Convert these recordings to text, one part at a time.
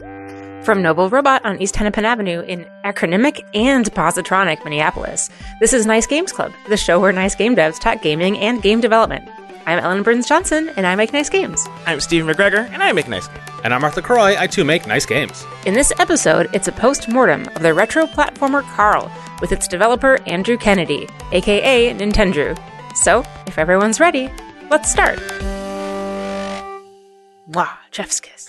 From Noble Robot on East Hennepin Avenue in acronymic and positronic Minneapolis, this is Nice Games Club, the show where nice game devs talk gaming and game development. I'm Ellen Burns-Johnson, and I make nice games. I'm Stephen McGregor, and I make nice games. And I'm Arthur Croy, I too make nice games. In this episode, it's a post-mortem of the retro platformer Carl, with its developer Andrew Kennedy, aka Nintendrew. So, if everyone's ready, let's start. Mwah, chef's kiss.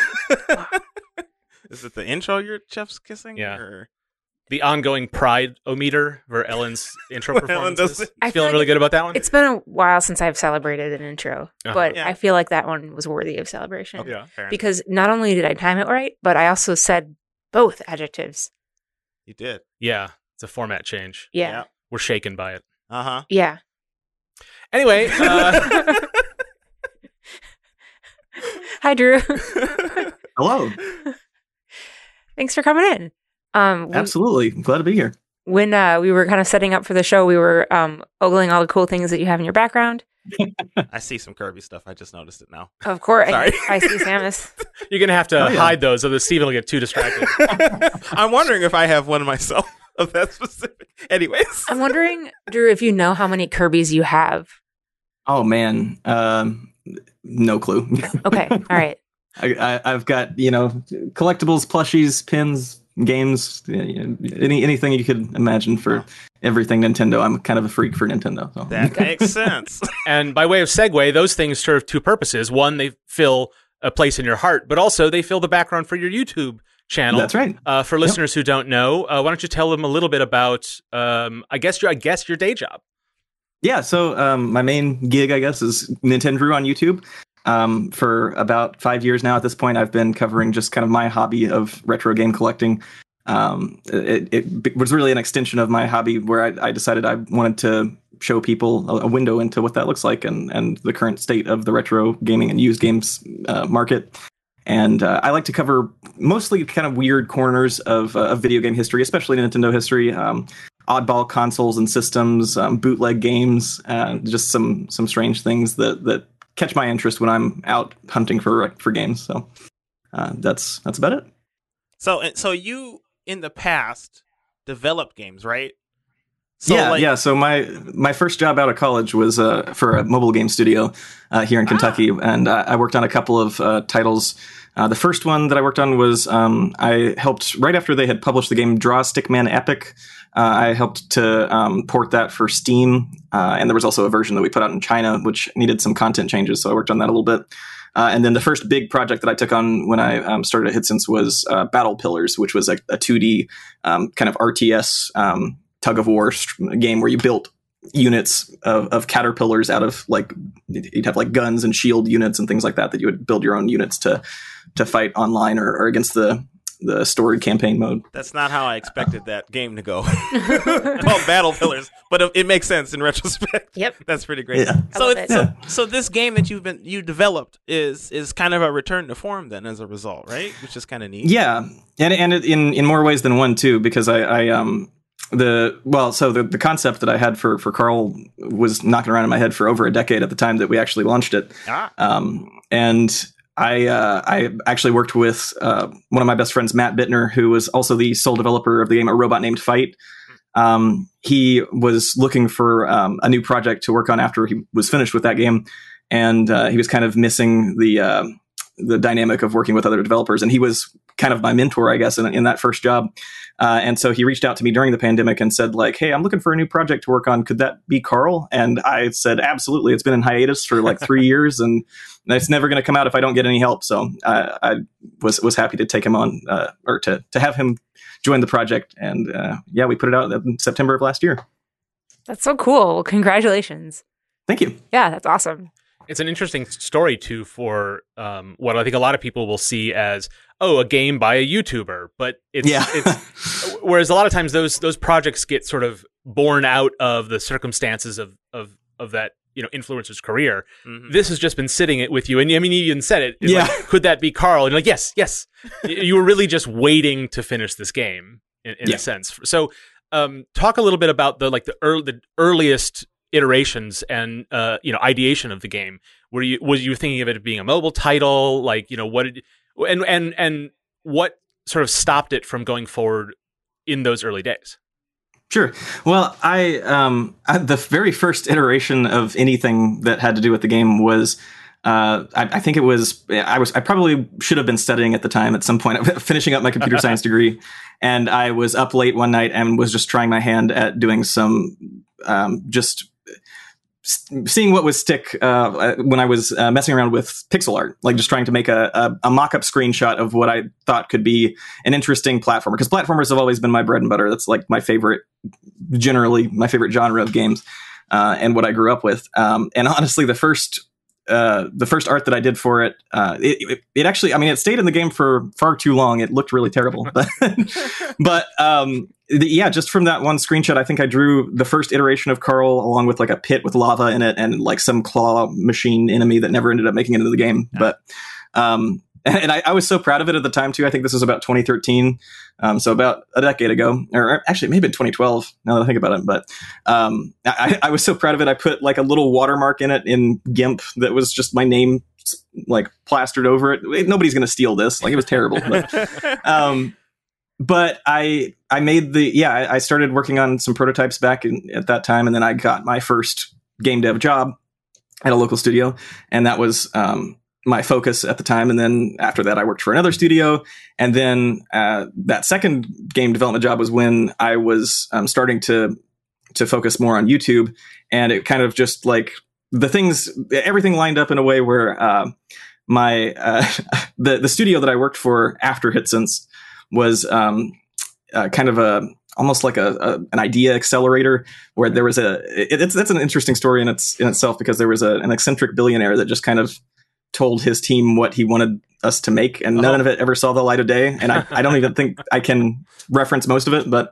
Is it the intro you're chef's kissing? Yeah. Or? The ongoing pride-o-meter for Ellen's intro performances. I feel Feeling like really good about that one? It's been a while since I've celebrated an intro, but Yeah. I feel like that one was worthy of celebration. Okay, Yeah. fair enough. Because not only did I time it right, but I also said both adjectives. You did. Yeah, it's a format change. Yeah. We're shaken by it. Uh-huh. Yeah. Anyway, Hi, Drew. Hello. Thanks for coming in. Absolutely. I'm glad to be here. When we were kind of setting up for the show, we were ogling all the cool things that you have in your background. I see some Kirby stuff. I just noticed it now. Of course, Sorry. I see Samus. you're going to have to Oh, yeah. hide those, otherwise Steven will get too distracted. I'm wondering if I have one myself of that specific. Anyways. I'm wondering, Drew, if you know how many Kirby's you have. Oh, man. No clue. Okay, all right. I've got, collectibles, plushies, pins, games, anything you could imagine for everything Nintendo. I'm kind of a freak for Nintendo. So. That makes sense. And by way of segue, those things serve two purposes. One, they fill a place in your heart, but also they fill the background for your YouTube channel. That's right. For listeners who don't know, why don't you tell them a little bit about, I guess your day job. Yeah, so my main gig, I guess, is Nintendrew on YouTube. For about 5 years now at this point, I've been covering just kind of my hobby of retro game collecting. It was really an extension of my hobby where I decided I wanted to show people a window into what that looks like and the current state of the retro gaming and used games market. And I like to cover mostly kind of weird corners of video game history, especially Nintendo history. Oddball consoles and systems, bootleg games, just some strange things that catch my interest when I'm out hunting for games. So that's about it. So you in the past developed games, right? Yeah. So my first job out of college was for a mobile game studio here in Kentucky, and I worked on a couple of titles. The first one that I worked on was I helped right after they had published the game Draw Stickman Epic. I helped to port that for Steam, and there was also a version that we put out in China, which needed some content changes, so I worked on that a little bit. And then the first big project that I took on when I started at HitSense was Battle Pillars, which was a 2D kind of RTS tug-of-war game where you built units of caterpillars out of, like, you'd have like guns and shield units and things like that you would build your own units to fight online or against the stored campaign mode. That's not how I expected that game to go. Called Battle Pillars, but it makes sense in retrospect. Yep. That's pretty great. Yeah. So this game that you developed is kind of a return to form then as a result, right? Which is kind of neat. Yeah, and it, in more ways than one too, because the concept that I had for Carl was knocking around in my head for over a decade at the time that we actually launched it. And I actually worked with one of my best friends, Matt Bittner, who was also the sole developer of the game A Robot Named Fight. He was looking for a new project to work on after he was finished with that game, and he was kind of missing the dynamic of working with other developers, and he was kind of my mentor, I guess, in that first job. And so he reached out to me during the pandemic and said, like, hey, I'm looking for a new project to work on. Could that be Carl? And I said, absolutely. It's been in hiatus for like 3 years, and it's never going to come out if I don't get any help. So I was happy to take him on, or to have him join the project. And we put it out in September of last year. That's so cool. Well, congratulations. Thank you. Yeah, that's awesome. It's an interesting story, too, for what I think a lot of people will see as, a game by a YouTuber. But it's whereas a lot of times those projects get sort of born out of the circumstances of that, influencer's career. Mm-hmm. This has just been sitting it with you. And I mean, you even said it. Yeah. Like, could that be Carl? And you're like, yes. You were really just waiting to finish this game in a sense. So talk a little bit about the earliest iterations and ideation of the game. Was you thinking of it being a mobile title? Like, what did and what sort of stopped it from going forward in those early days? Sure. Well, the very first iteration of anything that had to do with the game was, I think it was, I probably should have been studying at the time at some point, finishing up my computer science degree. And I was up late one night and was just trying my hand at doing some, just seeing what would stick when I was messing around with pixel art, like just trying to make a mock-up screenshot of what I thought could be an interesting platformer. Because platformers have always been my bread and butter. That's like my favorite, generally my favorite genre of games, and what I grew up with. And honestly, the first art that I did for it, it actually, I mean, it stayed in the game for far too long. It looked really terrible, but just from that one screenshot, I think I drew the first iteration of Carl along with like a pit with lava in it and like some claw machine enemy that never ended up making it into the game. Yeah. But, and I was so proud of it at the time too. I think this was about 2013. So about a decade ago, or actually maybe in 2012, now that I think about it. But I was so proud of it. I put like a little watermark in it in GIMP that was just my name like plastered over it. Nobody's going to steal this. Like it was terrible. But I made I started working on some prototypes back at that time. And then I got my first game dev job at a local studio. And that was my focus at the time. And then after that, I worked for another studio. And then that second game development job was when I was starting to focus more on YouTube. And it kind of just like everything lined up in a way where the studio that I worked for after HitSense was kind of almost like an idea accelerator, where there was that's an interesting story in itself, because there was an eccentric billionaire that just kind of told his team what he wanted us to make, and none of it ever saw the light of day. And I don't even think I can reference most of it, but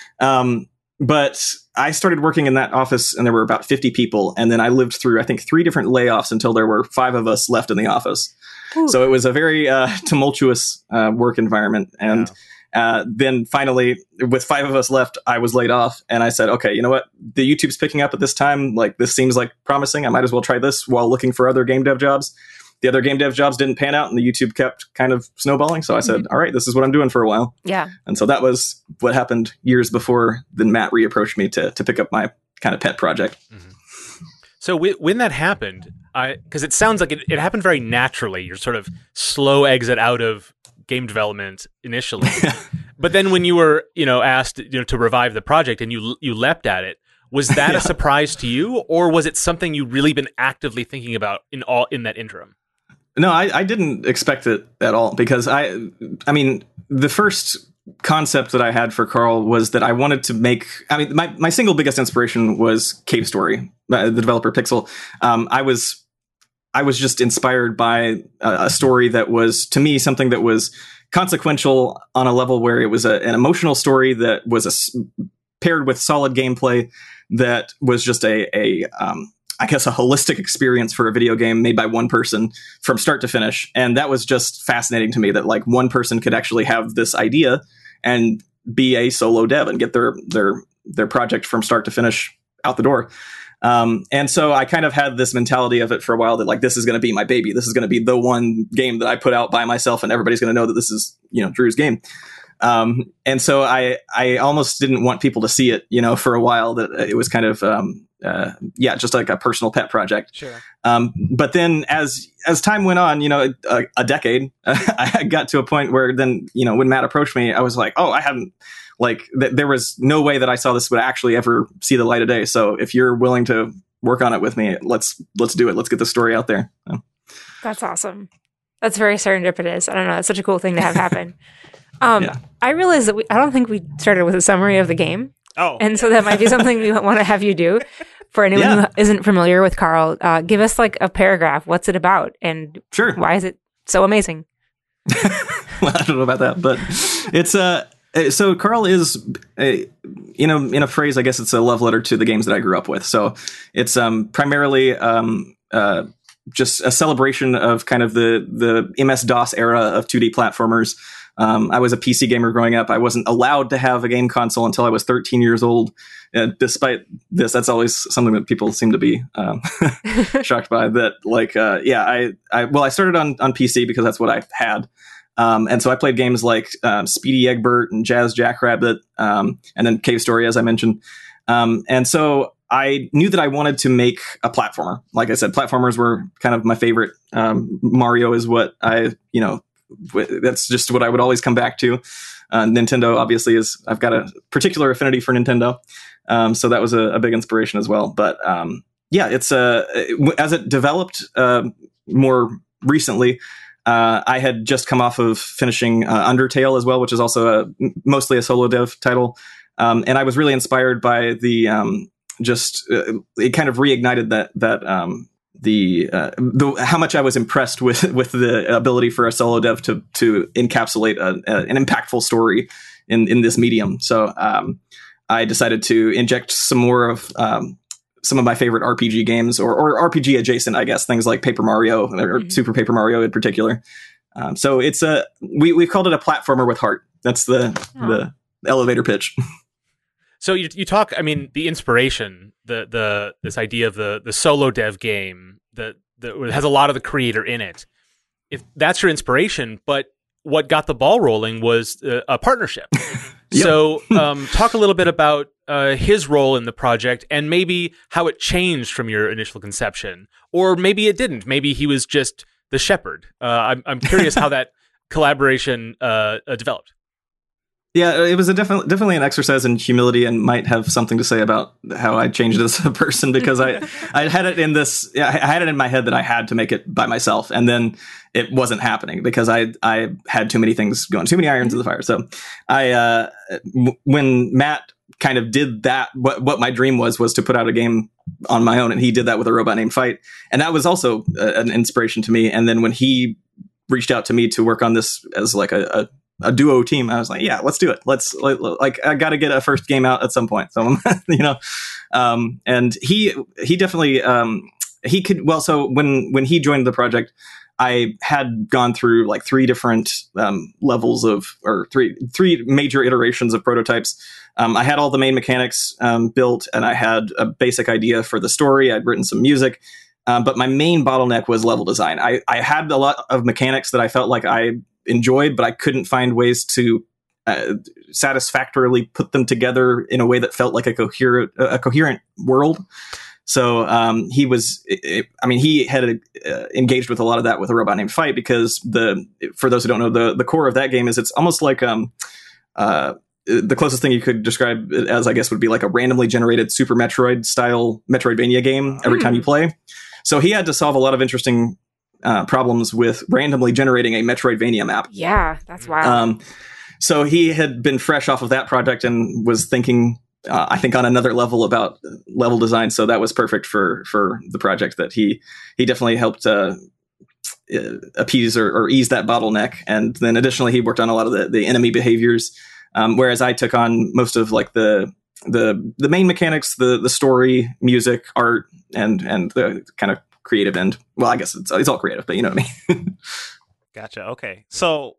I started working in that office and there were about 50 people. And then I lived through, I think, 3 different layoffs until there were 5 of us left in the office. Ooh. So it was a very tumultuous work environment. And then finally, with 5 of us left, I was laid off. And I said, okay, you know what? The YouTube's picking up at this time. Like, this seems like promising. I might as well try this while looking for other game dev jobs. The other game dev jobs didn't pan out and the YouTube kept kind of snowballing. So I said, all right, this is what I'm doing for a while. Yeah. And so that was what happened years before then Matt reapproached me to pick up my kind of pet project. Mm-hmm. So when that happened, because it sounds like it happened very naturally, your sort of slow exit out of game development initially. But then when you were, asked, to revive the project and you leapt at it, was that a surprise to you, or was it something you'd really been actively thinking about in that interim? No, I didn't expect it at all, because I mean, the first concept that I had for Carl was that I wanted to make, my single biggest inspiration was Cave Story, the developer Pixel. I was just inspired by a story that was, to me, something that was consequential on a level where it was an emotional story that was paired with solid gameplay that was just I guess a holistic experience for a video game made by one person from start to finish. And that was just fascinating to me, that like one person could actually have this idea and be a solo dev and get their project from start to finish out the door. And so I kind of had this mentality of it for a while, that like, this is going to be my baby. This is going to be the one game that I put out by myself, and everybody's going to know that this is, Drew's game. And so I almost didn't want people to see it, for a while, that it was kind of, just like a personal pet project. Sure. But then as time went on, a decade, I got to a point where then, when Matt approached me, I was like, oh, I hadn't, like, there was no way that I saw this would actually ever see the light of day. So if you're willing to work on it with me, let's do it. Let's get the story out there. That's awesome. That's very serendipitous. I don't know. That's such a cool thing to have happen. I realized that I don't think we started with a summary of the game. Oh. And so that might be something we want to have you do. For anyone who isn't familiar with Carl, give us like a paragraph. What's it about? And why is it so amazing? Well, I don't know about that, but it's so Carl is, in a phrase, I guess it's a love letter to the games that I grew up with. So it's primarily just a celebration of kind of the MS-DOS era of 2D platformers. I was a PC gamer growing up. I wasn't allowed to have a game console until I was 13 years old. Despite this, that's always something that people seem to be shocked by. That, like, I started on PC because that's what I had. And so I played games like Speedy Egbert and Jazz Jackrabbit, and then Cave Story, as I mentioned. And so I knew that I wanted to make a platformer. Like I said, platformers were kind of my favorite. Mario is what that's just what I would always come back to. Nintendo obviously I've got a particular affinity for Nintendo. So that was a big inspiration as well. But it's as it developed more recently, I had just come off of finishing Undertale as well, which is also mostly a solo dev title. And I was really inspired by the it kind of reignited how much I was impressed with the ability for a solo dev to encapsulate an impactful story in this medium. So I decided to inject some more of some of my favorite RPG games or RPG adjacent, I guess, things like Paper Mario or Super Paper Mario in particular. So it's we've called it a platformer with heart. That's the elevator pitch. So you talk, I mean, the inspiration, this idea of the solo dev game that has a lot of the creator in it. If that's your inspiration, but what got the ball rolling was a partnership. Yep. So talk a little bit about his role in the project and maybe how it changed from your initial conception, or maybe it didn't. Maybe he was just the shepherd. I'm curious how that collaboration developed. Yeah, it was definitely an exercise in humility, and might have something to say about how I changed as a person, because I had it in my head that I had to make it by myself, and then it wasn't happening because I had too many things going, too many irons in the fire. So when Matt kind of did that, what my dream was to put out a game on my own, and he did that with A Robot Named Fight, and that was also an inspiration to me. And then when he reached out to me to work on this as like a duo team, I was like, yeah, let's do it. I got to get a first game out at some point. So, and he definitely, he could, well, so when he joined the project, I had gone through like three different levels or three major iterations of prototypes. I had all the main mechanics built, and I had a basic idea for the story. I'd written some music, but my main bottleneck was level design. I had a lot of mechanics that I felt like I enjoyed, but I couldn't find ways to satisfactorily put them together in a way that felt like a coherent world. So he had engaged with a lot of that with A Robot Named Fight, because for those who don't know, the core of that game is it's almost like the closest thing you could describe it as, I guess, would be like a randomly generated Super Metroid style Metroidvania game every time you play. So he had to solve a lot of interesting problems with randomly generating a Metroidvania map. Yeah, that's wild. So he had been fresh off of that project and was thinking, I think, on another level about level design. So that was perfect for the project. That he definitely helped appease or ease that bottleneck. And then additionally, he worked on a lot of the enemy behaviors, whereas I took on most of like the main mechanics, the story, music, art, and the kind of creative end. Well, I guess it's all creative, but you know what I mean. Gotcha. Okay. So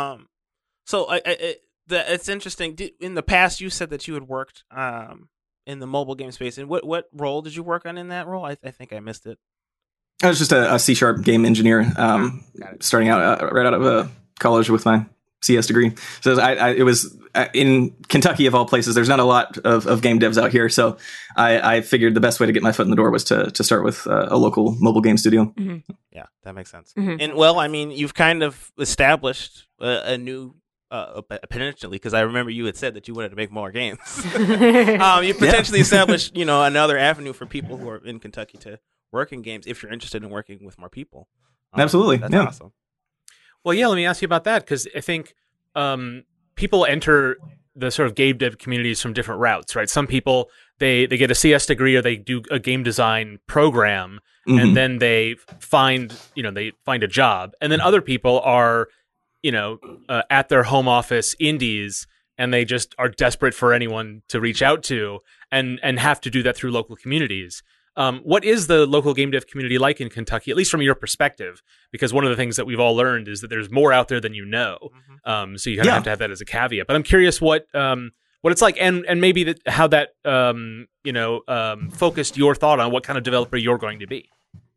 it's interesting. In the past, you said that you had worked in the mobile game space, and what role did you work on in that role? I think I missed it. I was just a C# game engineer, starting out right out of college with my CS degree. So it was in Kentucky, of all places. There's not a lot of game devs out here, so I figured the best way to get my foot in the door was to start with a local mobile game studio. Mm-hmm. Yeah, that makes sense. Mm-hmm. And well, I mean, you've kind of established a new potentially, because I remember you had said that you wanted to make more games. You potentially established, another avenue for people who are in Kentucky to work in games if you're interested in working with more people. Absolutely, that's awesome. Well, yeah, let me ask you about that, because I think people enter the sort of game dev communities from different routes, right? Some people, they get a CS degree or they do a game design program, mm-hmm. and then they find a job. And then other people are, at their home office indies, and they just are desperate for anyone to reach out to and have to do that through local communities. What is the local game dev community like in Kentucky, at least from your perspective? Because one of the things that we've all learned is that there's more out there than you know. Mm-hmm. So you kind of have to have that as a caveat. But I'm curious what it's like, and maybe how that focused your thought on what kind of developer you're going to be.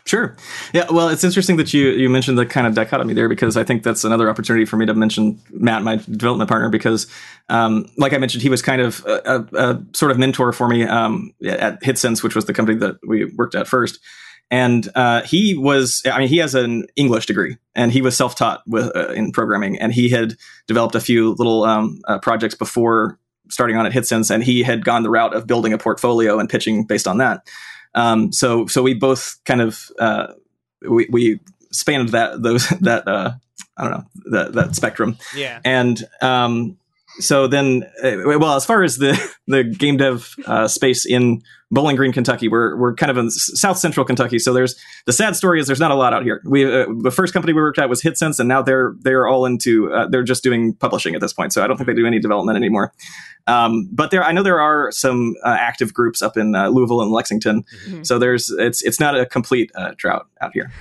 Sure. Yeah. Well, it's interesting that you mentioned the kind of dichotomy there, because I think that's another opportunity for me to mention Matt, my development partner, because like I mentioned, he was kind of a sort of mentor for me at HitSense, which was the company that we worked at first. And he has an English degree, and he was self-taught in programming, and he had developed a few little projects before starting on at HitSense, and he had gone the route of building a portfolio and pitching based on that. So we both kind of we spanned that spectrum. Yeah. And so then, well, as far as the game dev space in Bowling Green, Kentucky, we're kind of in South Central Kentucky. So the sad story is there's not a lot out here. The first company we worked at was HitSense, and now they're all into they're just doing publishing at this point. So I don't think they do any development anymore. But I know there are some active groups up in Louisville and Lexington. Mm-hmm. So it's not a complete drought out here.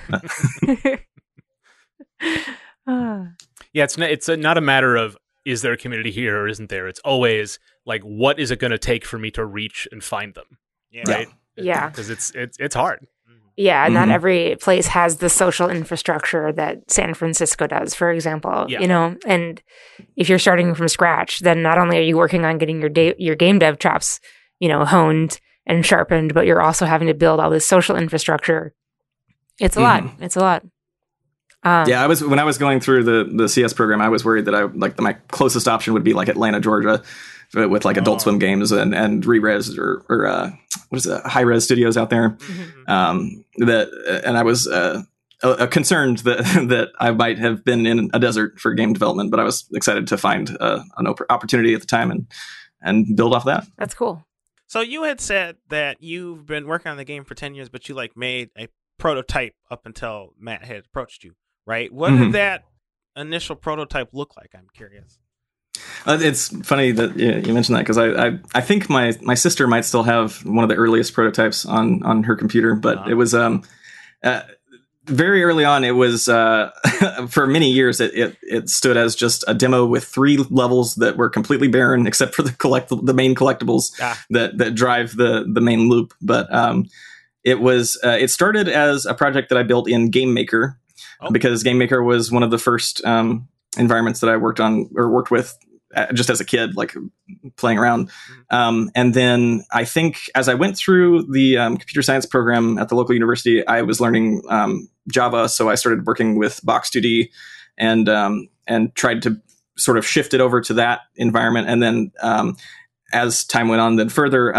Yeah, it's not a matter of is there a community here or isn't there. It's always like, what is it going to take for me to reach and find them? Yeah. Right? Yeah, because it's hard. Yeah, not every place has the social infrastructure that San Francisco does, for example. Yeah. You know, and if you're starting from scratch, then not only are you working on getting your game dev chops, honed and sharpened, but you're also having to build all this social infrastructure. It's a lot. It's a lot. Yeah, when I was going through the CS program, I was worried that my closest option would be like Atlanta, Georgia, with like Adult Swim Games and Re-Res or what is it, High Res Studios out there. Mm-hmm. And I was concerned that I might have been in a desert for game development, but I was excited to find an opportunity at the time and build off that. That's cool. So you had said that you've been working on the game for 10 years, but you made a prototype up until Matt had approached you, right? What did that initial prototype look like? I'm curious. It's funny that you mentioned that, because I think my sister might still have one of the earliest prototypes on her computer, but it was very early on. It was for many years it stood as just a demo with 3 levels that were completely barren except for the main collectibles that drive the main loop. But it started as a project that I built in Game Maker, because Game Maker was one of the first environments that I worked with just as a kid, like playing around. And then I think as I went through the computer science program at the local university, I was learning Java. So I started working with Box2D and tried to sort of shift it over to that environment. And then as time went on, then further,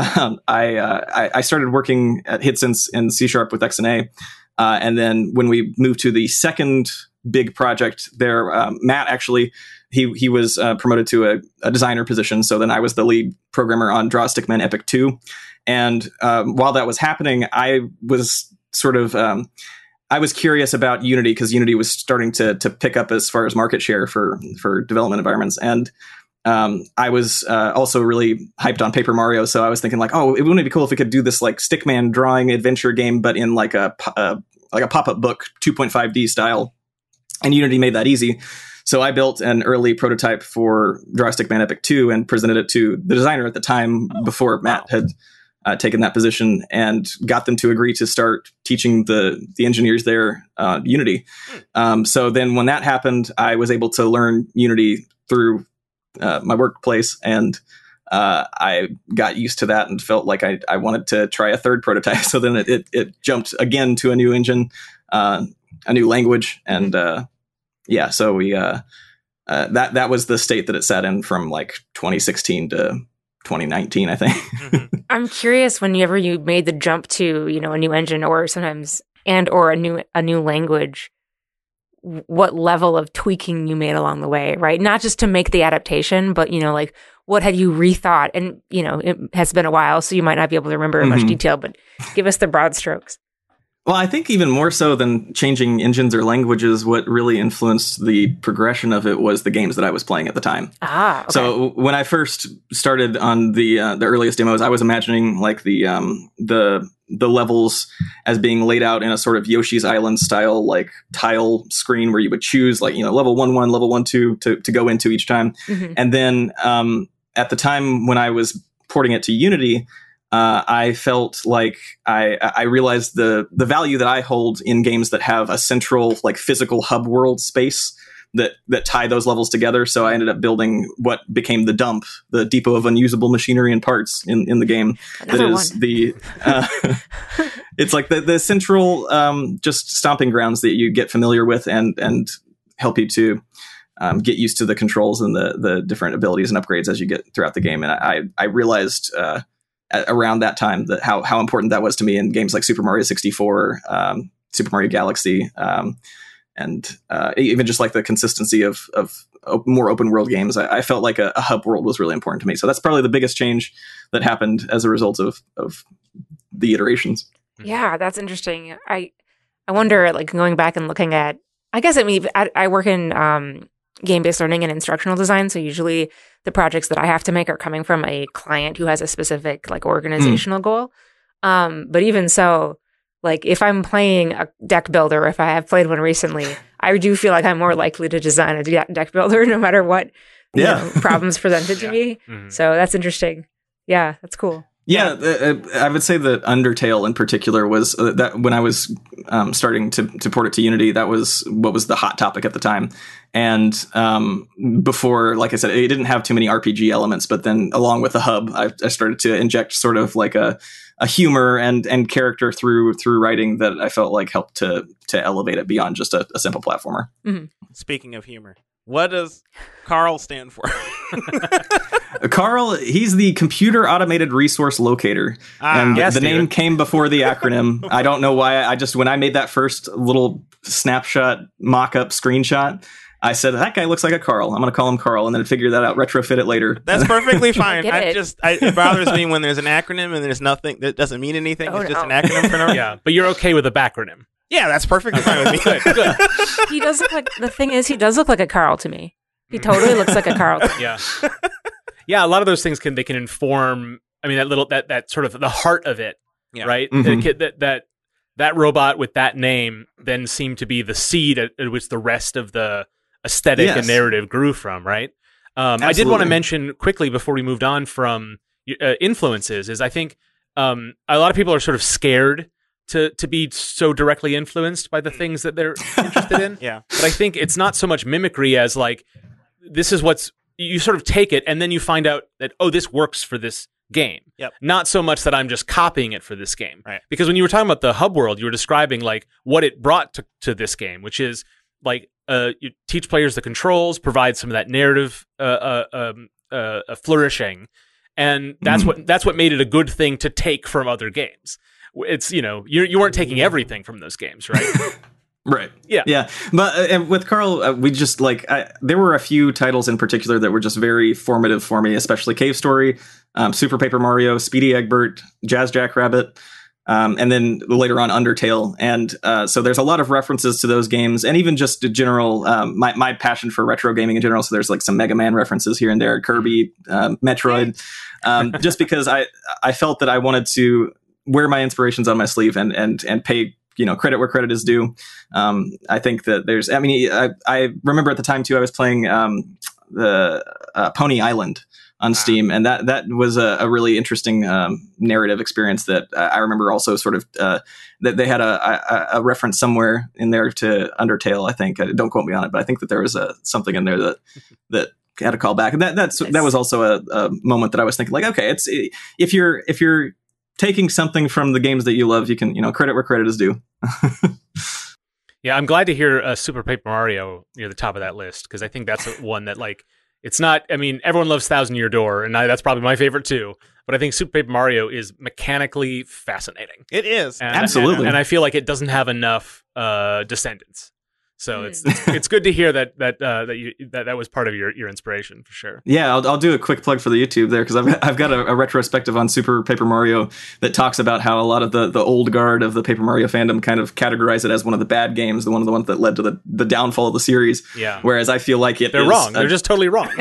I started working at HitSense in C# with XNA. And then when we moved to the second big project there, Matt actually, he was promoted to a designer position. So then I was the lead programmer on Draw Stickman Epic 2. And while that was happening, I was sort of I was curious about Unity, because Unity was starting to pick up as far as market share for development environments. And I was also really hyped on Paper Mario. So I was thinking wouldn't it be cool if we could do this like Stickman drawing adventure game, but in like a pop-up book 2.5D style. And Unity made that easy. So I built an early prototype for Draw Stickman Epic 2 and presented it to the designer at the time before Matt had taken that position, and got them to agree to start teaching the engineers there Unity. So then when that happened, I was able to learn Unity through my workplace, and I got used to that and felt like I wanted to try a third prototype. So then it jumped again to a new engine, a new language, and so we that was the state that it sat in from like 2016 to 2019, I think. I'm curious, whenever you made the jump to a new engine, or sometimes or a new language, what level of tweaking you made along the way, right? Not just to make the adaptation, but what had you rethought? And it has been a while, so you might not be able to remember in much detail, but give us the broad strokes. Well, I think even more so than changing engines or languages, what really influenced the progression of it was the games that I was playing at the time. Okay. So when I first started on the earliest demos, I was imagining like the levels as being laid out in a sort of Yoshi's Island style, like tile screen where you would choose level 1-1, level 1-2 to go into each time. And then at the time when I was porting it to Unity, I felt like I realized the value that I hold in games that have a central like physical hub world space that tie those levels together. So I ended up building what became the dump, the depot of unusable machinery and parts in the game. Another that is one. the it's like the central just stomping grounds that you get familiar with and help you to get used to the controls and the different abilities and upgrades as you get throughout the game. And I realized around that time that how important that was to me in games like Super Mario 64, Super Mario Galaxy, and even just like the consistency of more open world games. I felt like a hub world was really important to me. So that's probably the biggest change that happened as a result of the iterations. Yeah, that's interesting. I wonder, like, going back and looking at, I guess I work in game-based learning and instructional design, so usually the projects that I have to make are coming from a client who has a specific like organizational goal. But even so, like if I'm playing a deck builder, if I have played one recently, I do feel like I'm more likely to design a deck builder no matter what you know, problems presented to me. Mm-hmm. So that's interesting. Yeah, that's cool. Yeah, I would say that Undertale in particular was that when I was starting to port it to Unity, that was what was the hot topic at the time. And before, like I said, it didn't have too many RPG elements, but then along with the hub, I started to inject sort of like a humor and character through writing that I felt like helped to elevate it beyond just a simple platformer. Mm-hmm. Speaking of humor, what does CARL stand for? CARL, he's the Computer Automated Resource Locator. And the name came before the acronym. I don't know why. When I made that first little snapshot mock-up screenshot, I said, that guy looks like a CARL. I'm going to call him CARL, and then figure that out, retrofit it later. That's perfectly fine. It bothers me when there's an acronym and there's nothing that doesn't mean anything. It's just an acronym for no reason. Yeah, but you're okay with a backronym. Yeah, that's perfectly fine with me. Good. He does look like, the thing is, he does look like a CARL to me. He totally looks like a CARL. Yeah. Yeah, a lot of those things can inform, I mean, that sort of the heart of it, right? Mm-hmm. That robot with that name then seemed to be the seed at which the rest of the aesthetic and narrative grew from, right? I did want to mention quickly before we moved on from influences is I think a lot of people are sort of scared to be so directly influenced by the things that they're interested in. Yeah. But I think it's not so much mimicry as like, this is what's, you sort of take it and then you find out that, oh, this works for this game. Yep. Not so much that I'm just copying it for this game. Right. Because when you were talking about the hub world, you were describing like what it brought to this game, which is like you teach players the controls, provide some of that narrative flourishing, and that's what made it a good thing to take from other games. It's, you know, you weren't taking everything from those games, right? Right. Yeah. But with CARL, we just there were a few titles in particular that were just very formative for me, especially Cave Story, Super Paper Mario, Speedy Eggbert, Jazz Jackrabbit, and then later on Undertale. And so there's a lot of references to those games, and even just general my passion for retro gaming in general. So there's like some Mega Man references here and there, Kirby, Metroid, just because I felt that I wanted to wear my inspirations on my sleeve and pay credit where credit is due. I think that there's, I remember at the time too, I was playing the Pony Island on Steam, and that was a really interesting narrative experience that I remember also sort of that they had a reference somewhere in there to Undertale. I think, don't quote me on it, but I think that there was something in there that had a call back, and that was also a moment that I was thinking like, okay, it's if you're taking something from the games that you love, you can, credit where credit is due. Yeah, I'm glad to hear Super Paper Mario near the top of that list, because I think that's one that, like, it's not, I mean, everyone loves Thousand Year Door, and that's probably my favorite too, but I think Super Paper Mario is mechanically fascinating. It is. Absolutely. And I feel like it doesn't have enough descendants. So it's good to hear that was part of your inspiration for sure. Yeah, I'll do a quick plug for the YouTube there, because I've got a retrospective on Super Paper Mario that talks about how a lot of the old guard of the Paper Mario fandom kind of categorize it as one of the bad games, one of the ones that led to the downfall of the series. Yeah. Whereas I feel like they're wrong. They're just totally wrong.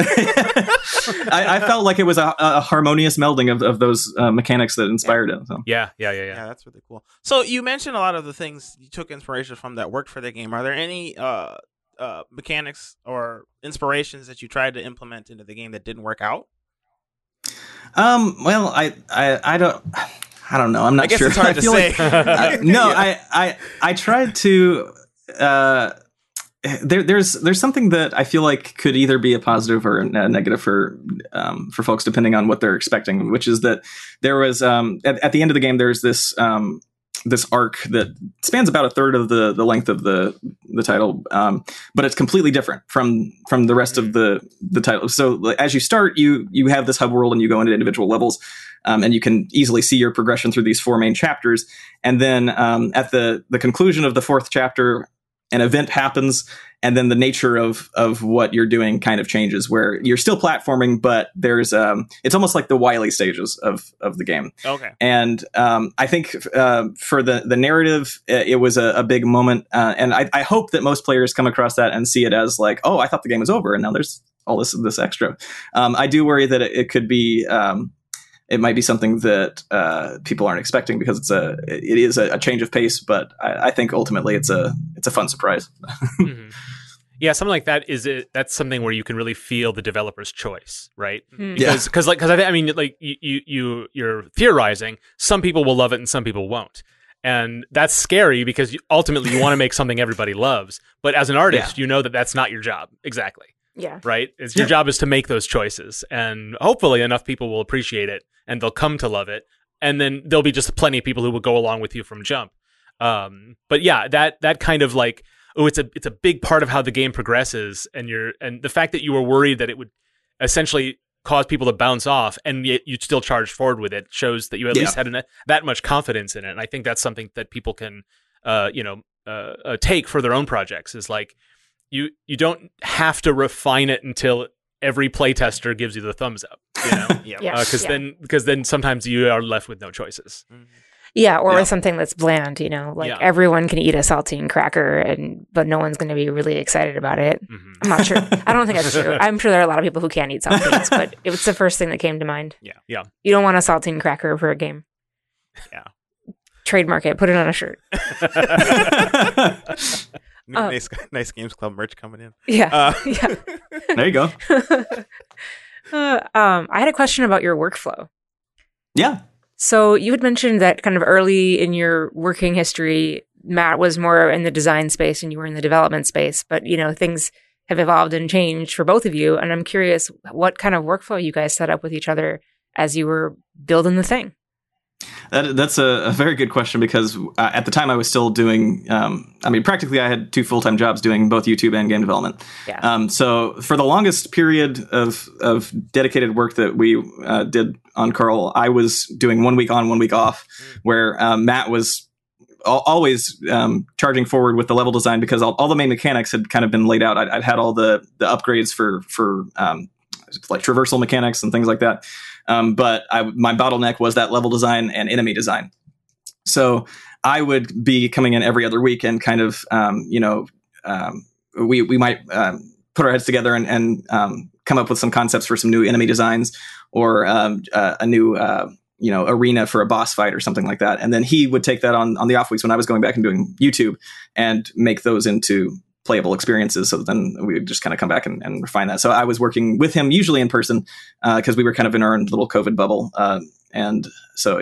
I felt like it was a harmonious melding of those mechanics that inspired it. So. Yeah, that's really cool. So you mentioned a lot of the things you took inspiration from that worked for the game. Are there any mechanics or inspirations that you tried to implement into the game that didn't work out? Well, I don't know. I'm not guess sure. It's hard to say. I tried to. There's something that I feel like could either be a positive or a negative for folks depending on what they're expecting, which is that there was at the end of the game there's this arc that spans about a third of the length of the title, but it's completely different from the rest of the title. So as you start, you have this hub world and you go into individual levels, and you can easily see your progression through these 4 main chapters. And then at the conclusion of the 4th chapter, an event happens, and then the nature of what you're doing kind of changes, where you're still platforming, but there's it's almost like the Wily stages of the game. Okay. And I think for the narrative, it was a big moment, and I hope that most players come across that and see it as like, oh, I thought the game was over, and now there's all this extra. I do worry that it could be. It might be something that people aren't expecting because it is a change of pace, but I think ultimately it's a fun surprise. Mm-hmm. Yeah, something like that that's something where you can really feel the developer's choice, right? Because I mean, like you're theorizing, some people will love it and some people won't. And that's scary because ultimately you want to make something everybody loves, but as an artist, you know that that's not your job. Exactly. Yeah. Right? Your job is to make those choices, and hopefully enough people will appreciate it and they'll come to love it. And then there'll be just plenty of people who will go along with you from jump. But yeah, that kind of like, it's a big part of how the game progresses, and the fact that you were worried that it would essentially cause people to bounce off and yet you'd still charge forward with it shows that you at least had that much confidence in it. And I think that's something that people can take for their own projects, is like, you don't have to refine it until every playtester gives you the thumbs up, you know? Because then sometimes you are left with no choices. Yeah, or something that's bland, you know, like everyone can eat a saltine cracker, but no one's going to be really excited about it. Mm-hmm. I'm not sure. I don't think that's true. I'm sure there are a lot of people who can't eat saltines, but it was the first thing that came to mind. Yeah. You don't want a saltine cracker for a game. Yeah. Trademark it. Put it on a shirt. Nice Games Club merch coming in. Yeah. There you go. I had a question about your workflow. Yeah. So you had mentioned that kind of early in your working history, Matt was more in the design space and you were in the development space, but things have evolved and changed for both of you. And I'm curious what kind of workflow you guys set up with each other as you were building the thing. That's a very good question, because at the time I was still doing, practically I had 2 full-time jobs doing both YouTube and game development. Yeah. So for the longest period of dedicated work that we did on Carl, I was doing 1 week on, 1 week off, where Matt was always charging forward with the level design, because all the main mechanics had kind of been laid out. I'd had all the upgrades for like traversal mechanics and things like that. But my bottleneck was that level design and enemy design. So I would be coming in every other week and kind of, we might put our heads together and come up with some concepts for some new enemy designs, or a new arena for a boss fight or something like that. And then he would take that on the off weeks when I was going back and doing YouTube and make those into playable experiences. So then we would just kind of come back and refine that. So I was working with him usually in person, because we were kind of in our own little COVID bubble. And so,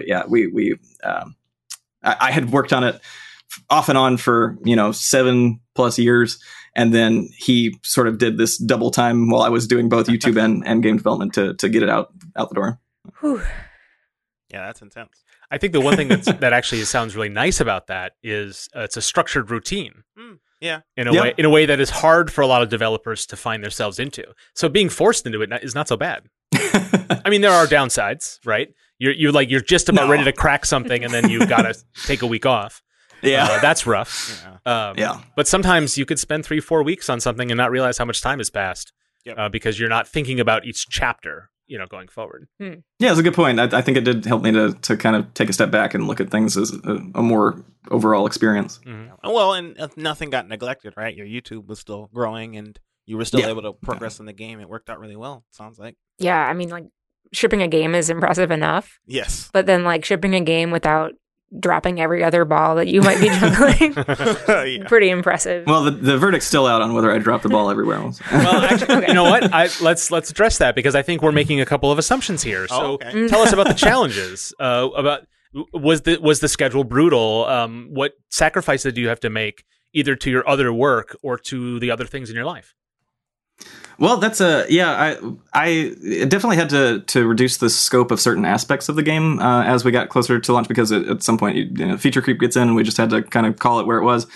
I had worked on it off and on for, 7+ years. And then he sort of did this double time while I was doing both YouTube and game development to get it out the door. Whew. Yeah, that's intense. I think the one thing that actually sounds really nice about that is it's a structured routine. Yeah. In a way that is hard for a lot of developers to find themselves into. So being forced into it is not so bad. I mean, there are downsides, right? You're just about ready to crack something, and then you've got to take a week off. Yeah, that's rough. But sometimes you could spend 3-4 weeks on something and not realize how much time has passed, because you're not thinking about each chapter, going forward. Yeah, it's a good point. I think it did help me to kind of take a step back and look at things as a more overall experience. Mm-hmm. Well, and nothing got neglected, right? Your YouTube was still growing, and you were still able to progress in the game. It worked out really well, it sounds like. Yeah, I mean, like, shipping a game is impressive enough. Yes. But then, like, shipping a game without dropping every other ball that you might be juggling. Pretty impressive. Well, the verdict's still out on whether I dropped the ball everywhere else. Well, actually, you know what? Let's address that, because I think we're making a couple of assumptions here. So tell us about the challenges. Was the schedule brutal? What sacrifices do you have to make, either to your other work or to the other things in your life? Well, that's I definitely had to reduce the scope of certain aspects of the game as we got closer to launch, because at some point, feature creep gets in, and we just had to kind of call it where it was.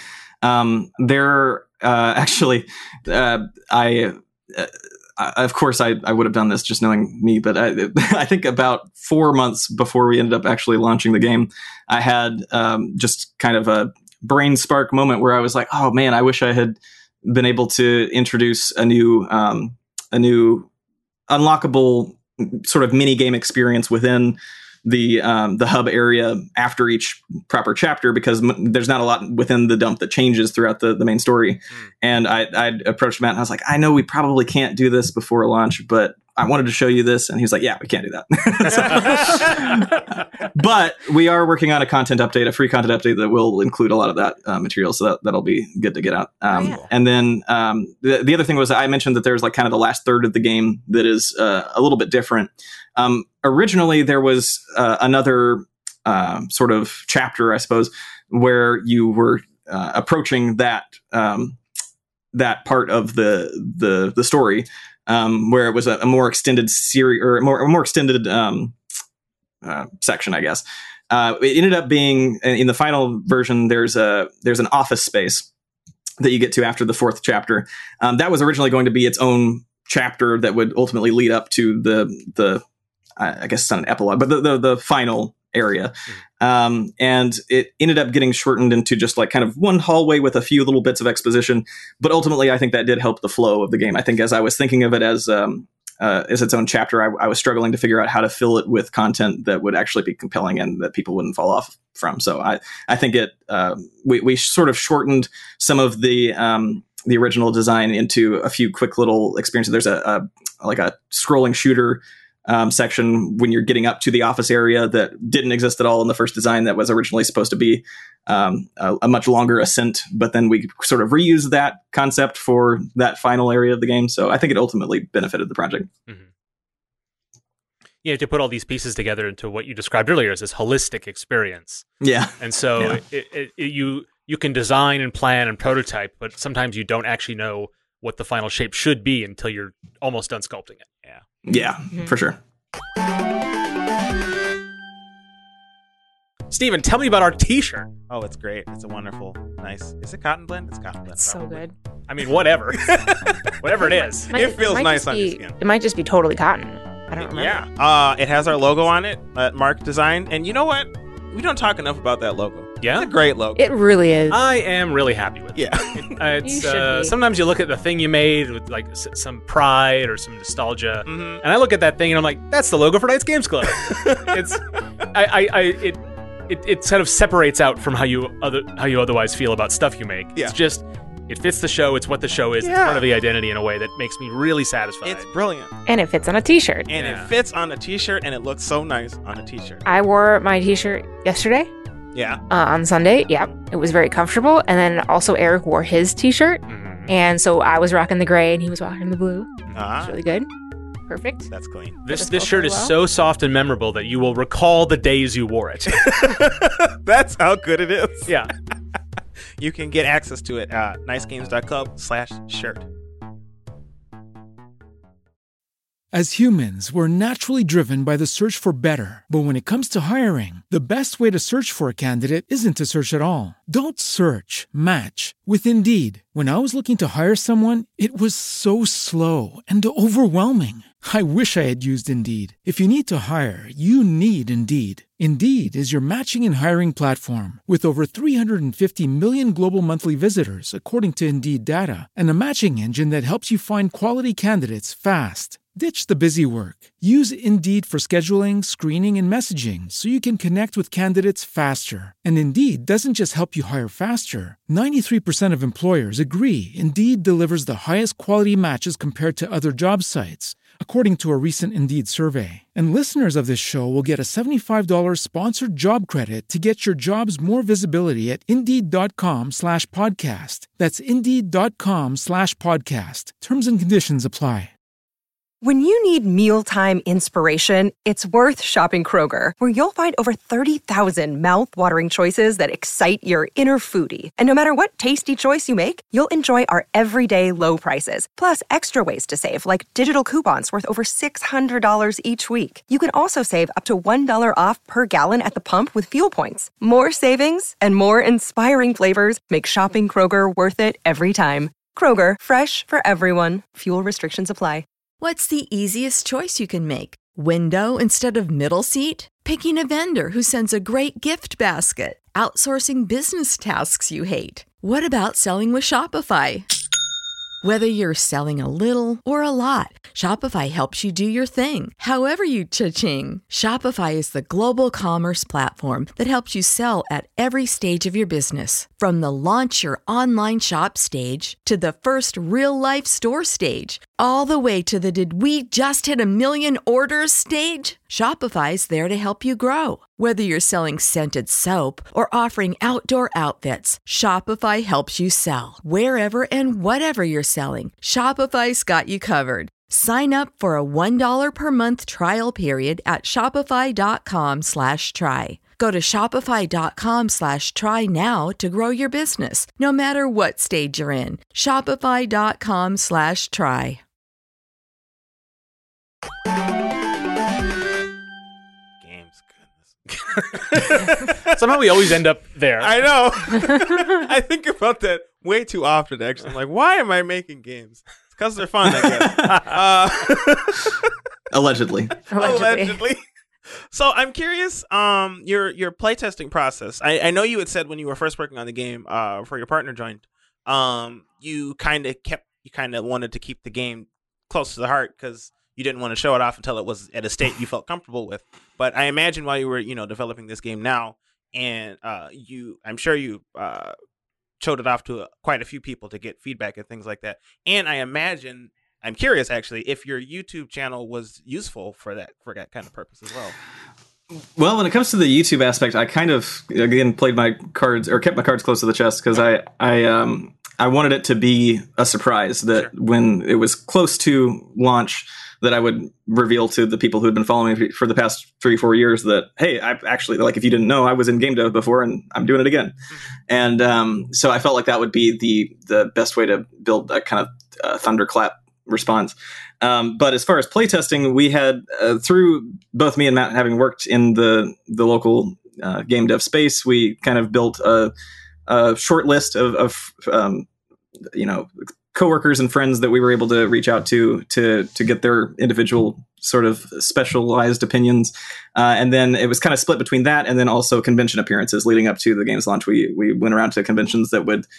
Of course, I would have done this just knowing me, but I think about 4 months before we ended up actually launching the game, I had just kind of a brain spark moment where I was like, oh man, I wish I had been able to introduce a new unlockable sort of mini game experience within the hub area after each proper chapter, because there's not a lot within the dump that changes throughout the main story. And I approached Matt and I was like, I know we probably can't do this before launch, but I wanted to show you this. And he was like, yeah, we can't do that. But we are working on a free content update that will include a lot of that material. So that'll be good to get out. And then the other thing was, I mentioned that there's like kind of the last third of the game that is a little bit different. Originally, there was another sort of chapter, I suppose, where you were approaching that part of the story, where it was a more extended series, or a more extended section, I guess. It ended up being, in the final version, there's an office space that you get to after the fourth chapter. That was originally going to be its own chapter that would ultimately lead up to the I guess it's not an epilogue, but the final area. And it ended up getting shortened into just like kind of one hallway with a few little bits of exposition. But ultimately, I think that did help the flow of the game. I think as I was thinking of it as its own chapter, I was struggling to figure out how to fill it with content that would actually be compelling and that people wouldn't fall off from. So I think we sort of shortened some of the original design into a few quick little experiences. There's a scrolling shooter section when you're getting up to the office area that didn't exist at all in the first design, that was originally supposed to be a much longer ascent, but then we sort of reused that concept for that final area of the game. So I think it ultimately benefited the project. Mm-hmm. You have to put all these pieces together into what you described earlier as this holistic experience. Yeah. And so you can design and plan and prototype, but sometimes you don't actually know what the final shape should be until you're almost done sculpting it. Yeah, for sure. Steven, tell me about our t-shirt. Oh, it's great. It's a wonderful, nice. Is it cotton blend? It's cotton blend. It's so good. I mean, whatever. Whatever it is. It feels nice on your skin. It might just be totally cotton. I don't remember. Yeah. It has our logo on it that Mark designed. And you know what? We don't talk enough about that logo. Yeah? It's a great logo. It really is. I am really happy with it. Yeah. It's sometimes you look at the thing you made with like some pride or some nostalgia, and I look at that thing and I'm like, that's the logo for Nights Games Club. It sort of separates out from how you otherwise feel about stuff you make. Yeah. It's just, it fits the show. It's what the show is. Yeah. It's part of the identity in a way that makes me really satisfied. It's brilliant. And it fits on a t-shirt. And it fits on a t-shirt, and it looks so nice on a t-shirt. I wore my t-shirt yesterday. Yeah. On Sunday. Yeah. It was very comfortable. And then also Eric wore his t-shirt. Mm-hmm. And so I was rocking the gray and he was rocking the blue. It was really good. Perfect. That's clean. This shirt is so soft and memorable that you will recall the days you wore it. That's how good it is. Yeah. You can get access to it at nicegames.club/shirt. As humans, we're naturally driven by the search for better. But when it comes to hiring, the best way to search for a candidate isn't to search at all. Don't search, match with Indeed. When I was looking to hire someone, it was so slow and overwhelming. I wish I had used Indeed. If you need to hire, you need Indeed. Indeed is your matching and hiring platform with over 350 million global monthly visitors, according to Indeed data, and a matching engine that helps you find quality candidates fast. Ditch the busy work. Use Indeed for scheduling, screening, and messaging so you can connect with candidates faster. And Indeed doesn't just help you hire faster. 93% of employers agree Indeed delivers the highest quality matches compared to other job sites. according to a recent Indeed survey. And listeners of this show will get a $75 sponsored job credit to get your jobs more visibility at Indeed.com/podcast. That's Indeed.com/podcast. Terms and conditions apply. When you need mealtime inspiration, it's worth shopping Kroger, where you'll find over 30,000 mouth-watering choices that excite your inner foodie. And no matter what tasty choice you make, you'll enjoy our everyday low prices, plus extra ways to save, like digital coupons worth over $600 each week. You can also save up to $1 off per gallon at the pump with fuel points. More savings and more inspiring flavors make shopping Kroger worth it every time. Kroger, fresh for everyone. Fuel restrictions apply. What's the easiest choice you can make? Window instead of middle seat? Picking a vendor who sends a great gift basket? Outsourcing business tasks you hate? What about selling with Shopify? Whether you're selling a little or a lot, Shopify helps you do your thing, however you cha-ching. Shopify is the global commerce platform that helps you sell at every stage of your business. From the launch your online shop stage to the first real-life store stage, all the way to the did we just hit 1 million orders stage. Shopify's there to help you grow. Whether you're selling scented soap or offering outdoor outfits, Shopify helps you sell. Wherever and whatever you're selling, Shopify's got you covered. Sign up for a $1 per month trial period at shopify.com/try. Go to shopify.com/try now to grow your business, no matter what stage you're in. Shopify.com/try. Somehow we always end up there. I know. I think about that way too often, actually. I'm like, why am I making games? It's because they're fun, I guess. Allegedly. So I'm curious, your playtesting process. I know you had said when you were first working on the game, before your partner joined, you kind of wanted to keep the game close to the heart because you didn't want to show it off until it was at a state you felt comfortable with. But I imagine while you were, developing this game now, and I'm sure you showed it off to quite a few people to get feedback and things like that. And I'm curious actually if your YouTube channel was useful for that kind of purpose as well. Well, when it comes to the YouTube aspect, I kind of again kept my cards close to the chest because I wanted it to be a surprise that when it was close to launch, that I would reveal to the people who had been following me for the past 3-4 years that, hey, I've actually, like, if you didn't know, I was in game dev before and I'm doing it again. And so I felt like that would be the best way to build that kind of thunderclap response. But as far as playtesting, we had, through both me and Matt having worked in the local game dev space, we kind of built a short list of coworkers and friends that we were able to reach out to get their individual sort of specialized opinions. And then it was kind of split between that and then also convention appearances leading up to the game's launch. We went around to conventions that would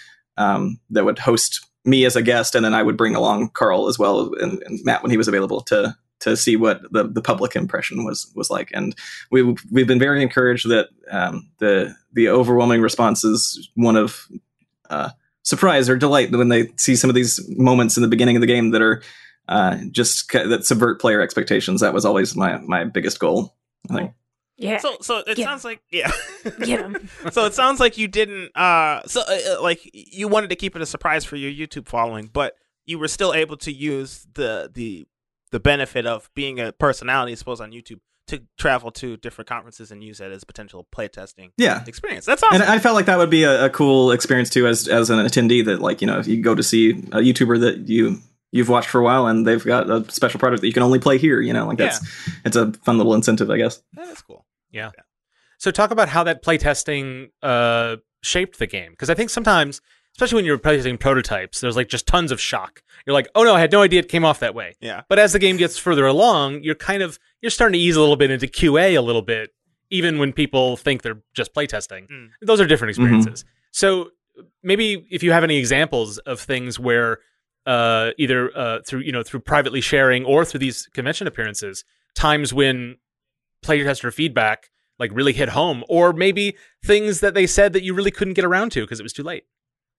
host me as a guest, and then I would bring along Carl as well and Matt when he was available to see what the public impression was like. And we've been very encouraged that the overwhelming response is one of surprise or delight when they see some of these moments in the beginning of the game that are that subvert player expectations. That was always my biggest goal, I think. Yeah. So it sounds like Get him. So it sounds like you didn't like you wanted to keep it a surprise for your YouTube following, but you were still able to use the benefit of being a personality, I suppose, on YouTube to travel to different conferences and use that as potential playtesting experience. That's awesome. And I felt like that would be a cool experience too as an attendee, that, like, if you go to see a YouTuber that you've watched for a while and they've got a special product that you can only play here, it's a fun little incentive, I guess. That is cool. Yeah. So talk about how that playtesting shaped the game, because I think sometimes, especially when you're playtesting prototypes, there's like just tons of shock. You're like, oh no, I had no idea it came off that way. Yeah. But as the game gets further along, you're starting to ease a little bit into QA a little bit, even when people think they're just playtesting. Those are different experiences. Mm-hmm. So maybe if you have any examples of things where either through privately sharing or through these convention appearances, times when playtester feedback like really hit home, or maybe things that they said that you really couldn't get around to because it was too late.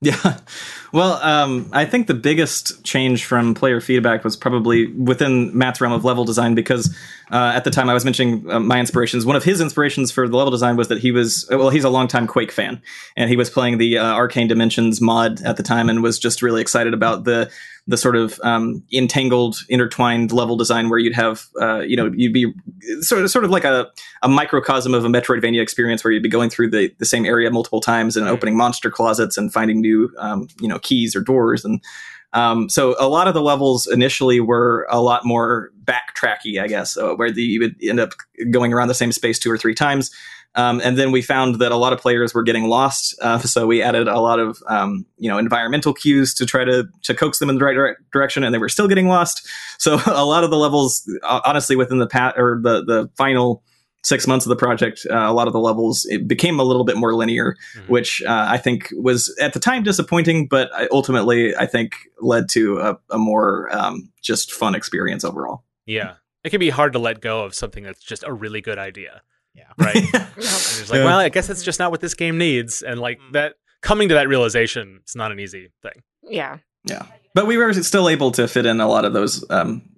Yeah. Well, I think the biggest change from player feedback was probably within Matt's realm of level design, because at the time I was mentioning my inspirations. One of his inspirations for the level design was that he's a longtime Quake fan, and he was playing the Arcane Dimensions mod at the time and was just really excited about the sort of entangled, intertwined level design where you'd have, you'd be sort of like a microcosm of a Metroidvania experience where you'd be going through the same area multiple times and opening monster closets and finding new, keys or doors. And so a lot of the levels initially were a lot more backtracky, I guess, where you would end up going around the same space 2 or 3 times. And then we found that a lot of players were getting lost. So we added a lot of, environmental cues to try to coax them in the right direction, and they were still getting lost. So a lot of the levels, honestly, within the final 6 months of the project, a lot of the levels, it became a little bit more linear, which I think was at the time disappointing, but ultimately I think led to a more just fun experience overall. Yeah. It can be hard to let go of something that's just a really good idea. Yeah. Right. And it's like, well, I guess that's just not what this game needs. And like that, coming to that realization, it's not an easy thing. Yeah. Yeah. But we were still able to fit in a lot of those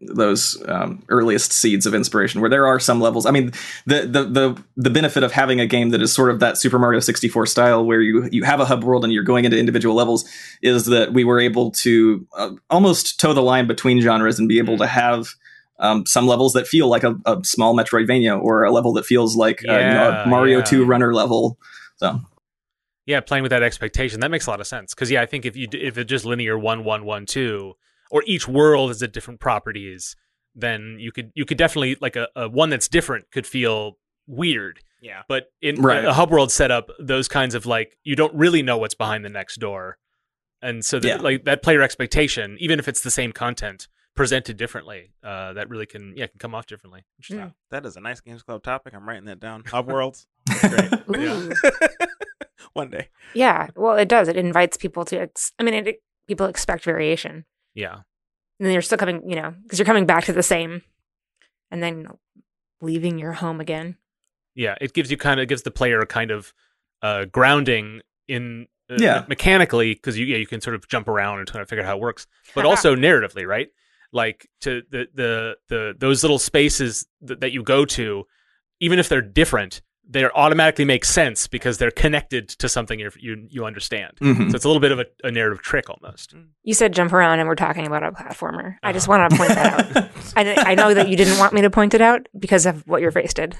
earliest seeds of inspiration, where there are some levels. I mean, the benefit of having a game that is sort of that Super Mario 64 style, where you have a hub world and you're going into individual levels, is that we were able to almost toe the line between genres and be able to have some levels that feel like a small Metroidvania, or a level that feels like a Mario 2 runner level. So. Yeah, playing with that expectation, that makes a lot of sense. Because I think if it's just linear 1, 1, 1, 2, or each world is at different properties, then you could definitely, like a one that's different could feel weird. Yeah. But in a hub world setup, those kinds of like, you don't really know what's behind the next door, and so like that player expectation, even if it's the same content presented differently, that really can come off differently. Yeah. That is a nice Games Club topic. I'm writing that down. Hub worlds, that's great. Yeah. One day. Yeah, well, it does. It invites people to. People expect variation. Yeah, and then you're still coming, because you're coming back to the same, and then leaving your home again. Yeah, it gives the player a kind of grounding in mechanically, because you can sort of jump around and try to figure out how it works, but also narratively, right? Like to the those little spaces that you go to, even if they're different, they automatically make sense because they're connected to something you understand. Mm-hmm. So it's a little bit of a narrative trick almost. You said jump around, and we're talking about a platformer. I just want to point that out. I know that you didn't want me to point it out because of what your face did.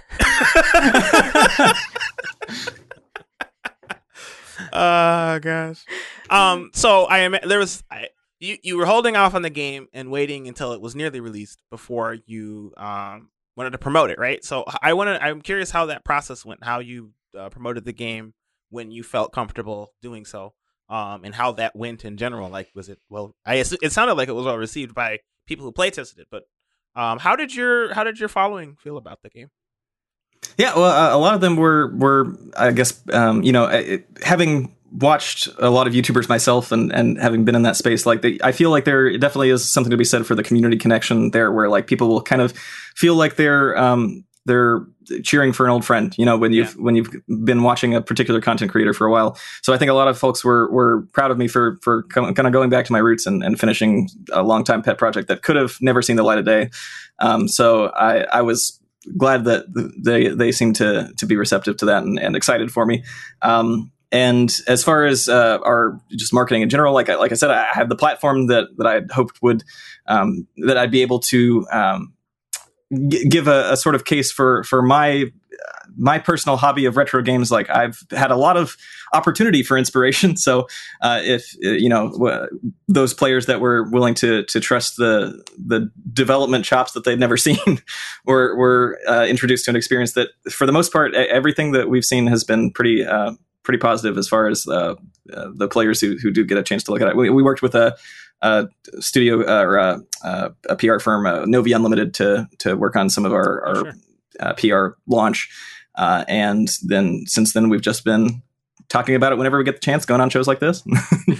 Oh gosh. So you were holding off on the game and waiting until it was nearly released before you wanted to promote it, right? So I'm curious how that process went, how you promoted the game when you felt comfortable doing so, and how that went in general. Like, was it it sounded like it was well received by people who play tested it, but how did your following feel about the game? Yeah, well, a lot of them were I guess, having watched a lot of YouTubers myself and having been in that space, like I feel like there definitely is something to be said for the community connection there, where like people will kind of feel like they're cheering for an old friend, when you've been watching a particular content creator for a while. So I think a lot of folks were proud of me for kind of going back to my roots and finishing a longtime pet project that could have never seen the light of day. So I was glad that they seemed to be receptive to that and excited for me. And as far as our just marketing in general, like I said, I have the platform that I had hoped would that I'd be able to give a sort of case for my personal hobby of retro games. Like, I've had a lot of opportunity for inspiration. So if those players that were willing to trust the development chops that they'd never seen were introduced to an experience that, for the most part, everything that we've seen has been pretty positive as far as the players who do get a chance to look at it. We worked with a studio or a PR firm, Novi Unlimited, to work on some of our PR launch. And then since then, we've just been talking about it whenever we get the chance, going on shows like this.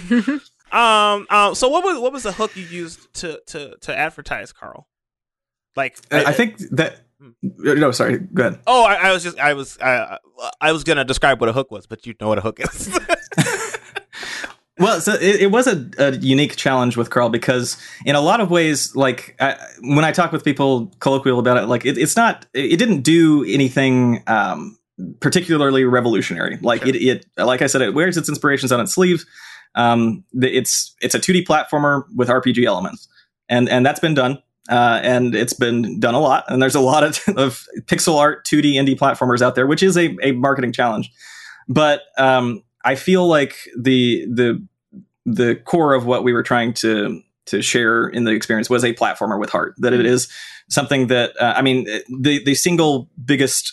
So what was the hook you used to advertise, Carl? Like, I think that. No, sorry. Go ahead. Oh, I was gonna describe what a hook was, but you know what a hook is. Well, so it was a unique challenge with Carl because in a lot of ways, like when I talk with people colloquial about it, like it didn't do anything particularly revolutionary. Like it like I said, it wears its inspirations on its sleeve. It's a 2D platformer with RPG elements, and that's been done. And it's been done a lot. And there's a lot of pixel art 2D indie platformers out there, which is a marketing challenge. But I feel like the core of what we were trying to share in the experience was a platformer with heart. That it is something that the single biggest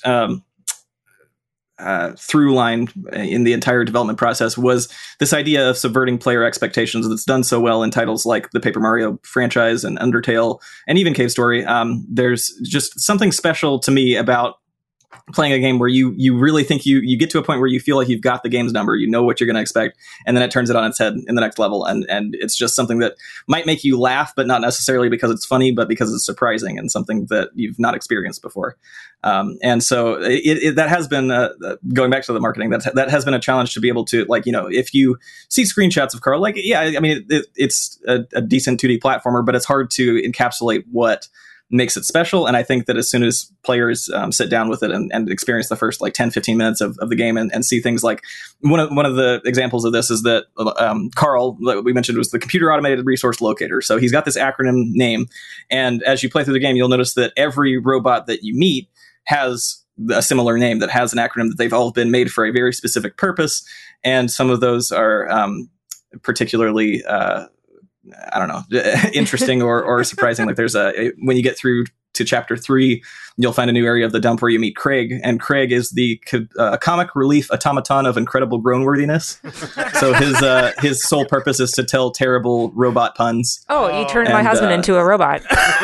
through line in the entire development process was this idea of subverting player expectations that's done so well in titles like the Paper Mario franchise and Undertale and even Cave Story. There's just something special to me about playing a game where you really think you get to a point where you feel like you've got the game's number, you know what you're going to expect, and then it turns it on its head in the next level, and it's just something that might make you laugh, but not necessarily because it's funny, but because it's surprising and something that you've not experienced before. And so that has been going back to the marketing. That has been a challenge to be able to, like, if you see screenshots of Carl, like, yeah, I mean, it's a decent 2D platformer, but it's hard to encapsulate what makes it special. And I think that as soon as players sit down with it and experience the first like 10-15 minutes of the game and see things like one of the examples of this is that Carl, that we mentioned, was the computer automated resource locator. So he's got this acronym name. And as you play through the game, you'll notice that every robot that you meet has a similar name that has an acronym that they've all been made for a very specific purpose. And some of those are particularly interesting or surprising. Like there's when you get through to chapter 3, you'll find a new area of the dump where you meet Craig, and Craig is the comic relief automaton of incredible groan-worthiness. So his sole purpose is to tell terrible robot puns. Oh, you turned my husband into a robot.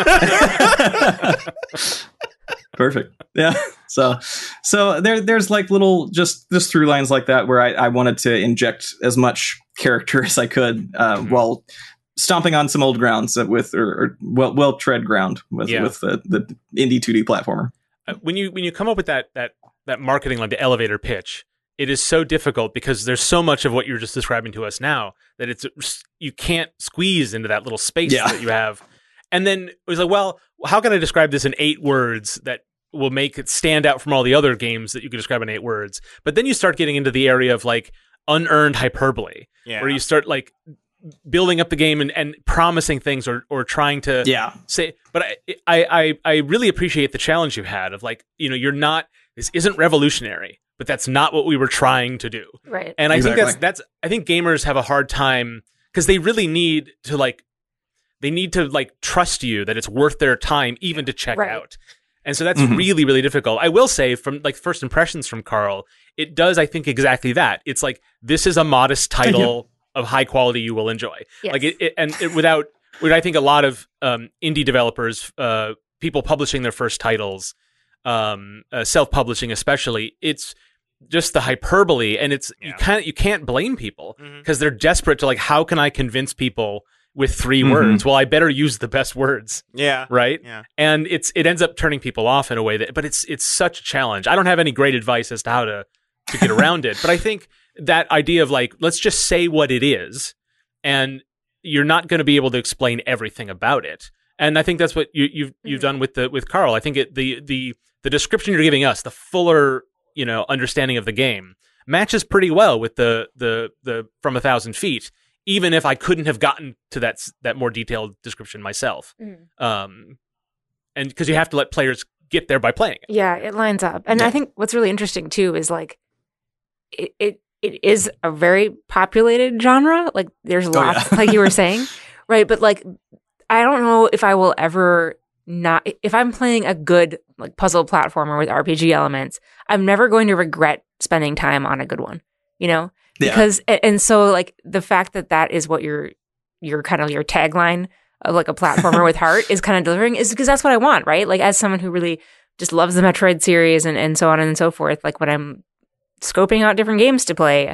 Perfect. Yeah. So there's like little just through lines like that where I wanted to inject as much character as I could while stomping on some old grounds with well tread ground with the indie 2D platformer. When you come up with that marketing, like the elevator pitch, it is so difficult because there's so much of what you're just describing to us now that you can't squeeze into that little space that you have. And then it was like, well, how can I describe this in 8 words that will make it stand out from all the other games that you can describe in 8 words? But then you start getting into the area of like unearned hyperbole, where you start like building up the game and promising things or trying to say. But I really appreciate the challenge you had of like, this isn't revolutionary, but that's not what we were trying to do. Right. And I think I think gamers have a hard time because they really need to like trust you that it's worth their time even to check out. And so that's really, really difficult. I will say from like first impressions from Carl, it does, I think, exactly that. It's like, this is a modest title of high quality you will enjoy. Yes. Like without I think a lot of indie developers, people publishing their first titles, self-publishing especially, it's just the hyperbole, and you can't blame people because they're desperate to like, how can I convince people with 3 words? Well, I better use the best words. Yeah. Right? Yeah. And it ends up turning people off in a way but it's such a challenge. I don't have any great advice as to how to get around it, but I think that idea of like, let's just say what it is, and you're not going to be able to explain everything about it. And I think that's what you've done with Carl. I think the description you're giving us, the fuller, understanding of the game, matches pretty well with the From 1,000 Feet, even if I couldn't have gotten to that more detailed description myself. And because you have to let players get there by playing it. Yeah, it lines up. And I think what's really interesting too is like it is a very populated genre. Like there's lots, like you were saying, right? But like, I don't know if I will ever if I'm playing a good like puzzle platformer with RPG elements, I'm never going to regret spending time on a good one, because, and so like the fact that is what your kind of your tagline of like a platformer with heart is kind of delivering is because that's what I want, right? Like as someone who really just loves the Metroid series and so on and so forth, like when I'm scoping out different games to play,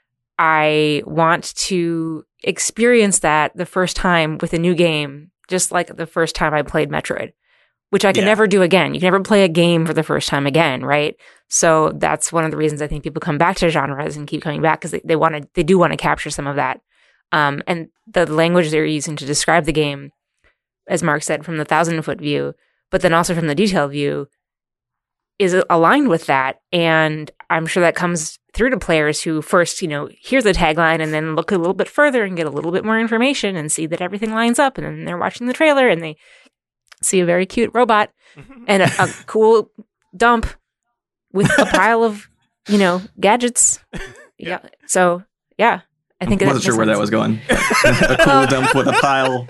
I want to experience that the first time with a new game, just like the first time I played Metroid, which I can never do again. You can never play a game for the first time again, right? So that's one of the reasons I think people come back to genres and keep coming back, because they do want to capture some of that And the language they're using to describe the game, as Mark said, from the 1,000-foot view, but then also from the detailed view, is aligned with that. And I'm sure that comes through to players who first, hear the tagline and then look a little bit further and get a little bit more information and see that everything lines up. And then they're watching the trailer and they see a very cute robot and a cool dump with a pile of, gadgets. Yeah. So, yeah. I think I wasn't sure where that was going. A cool dump with a pile.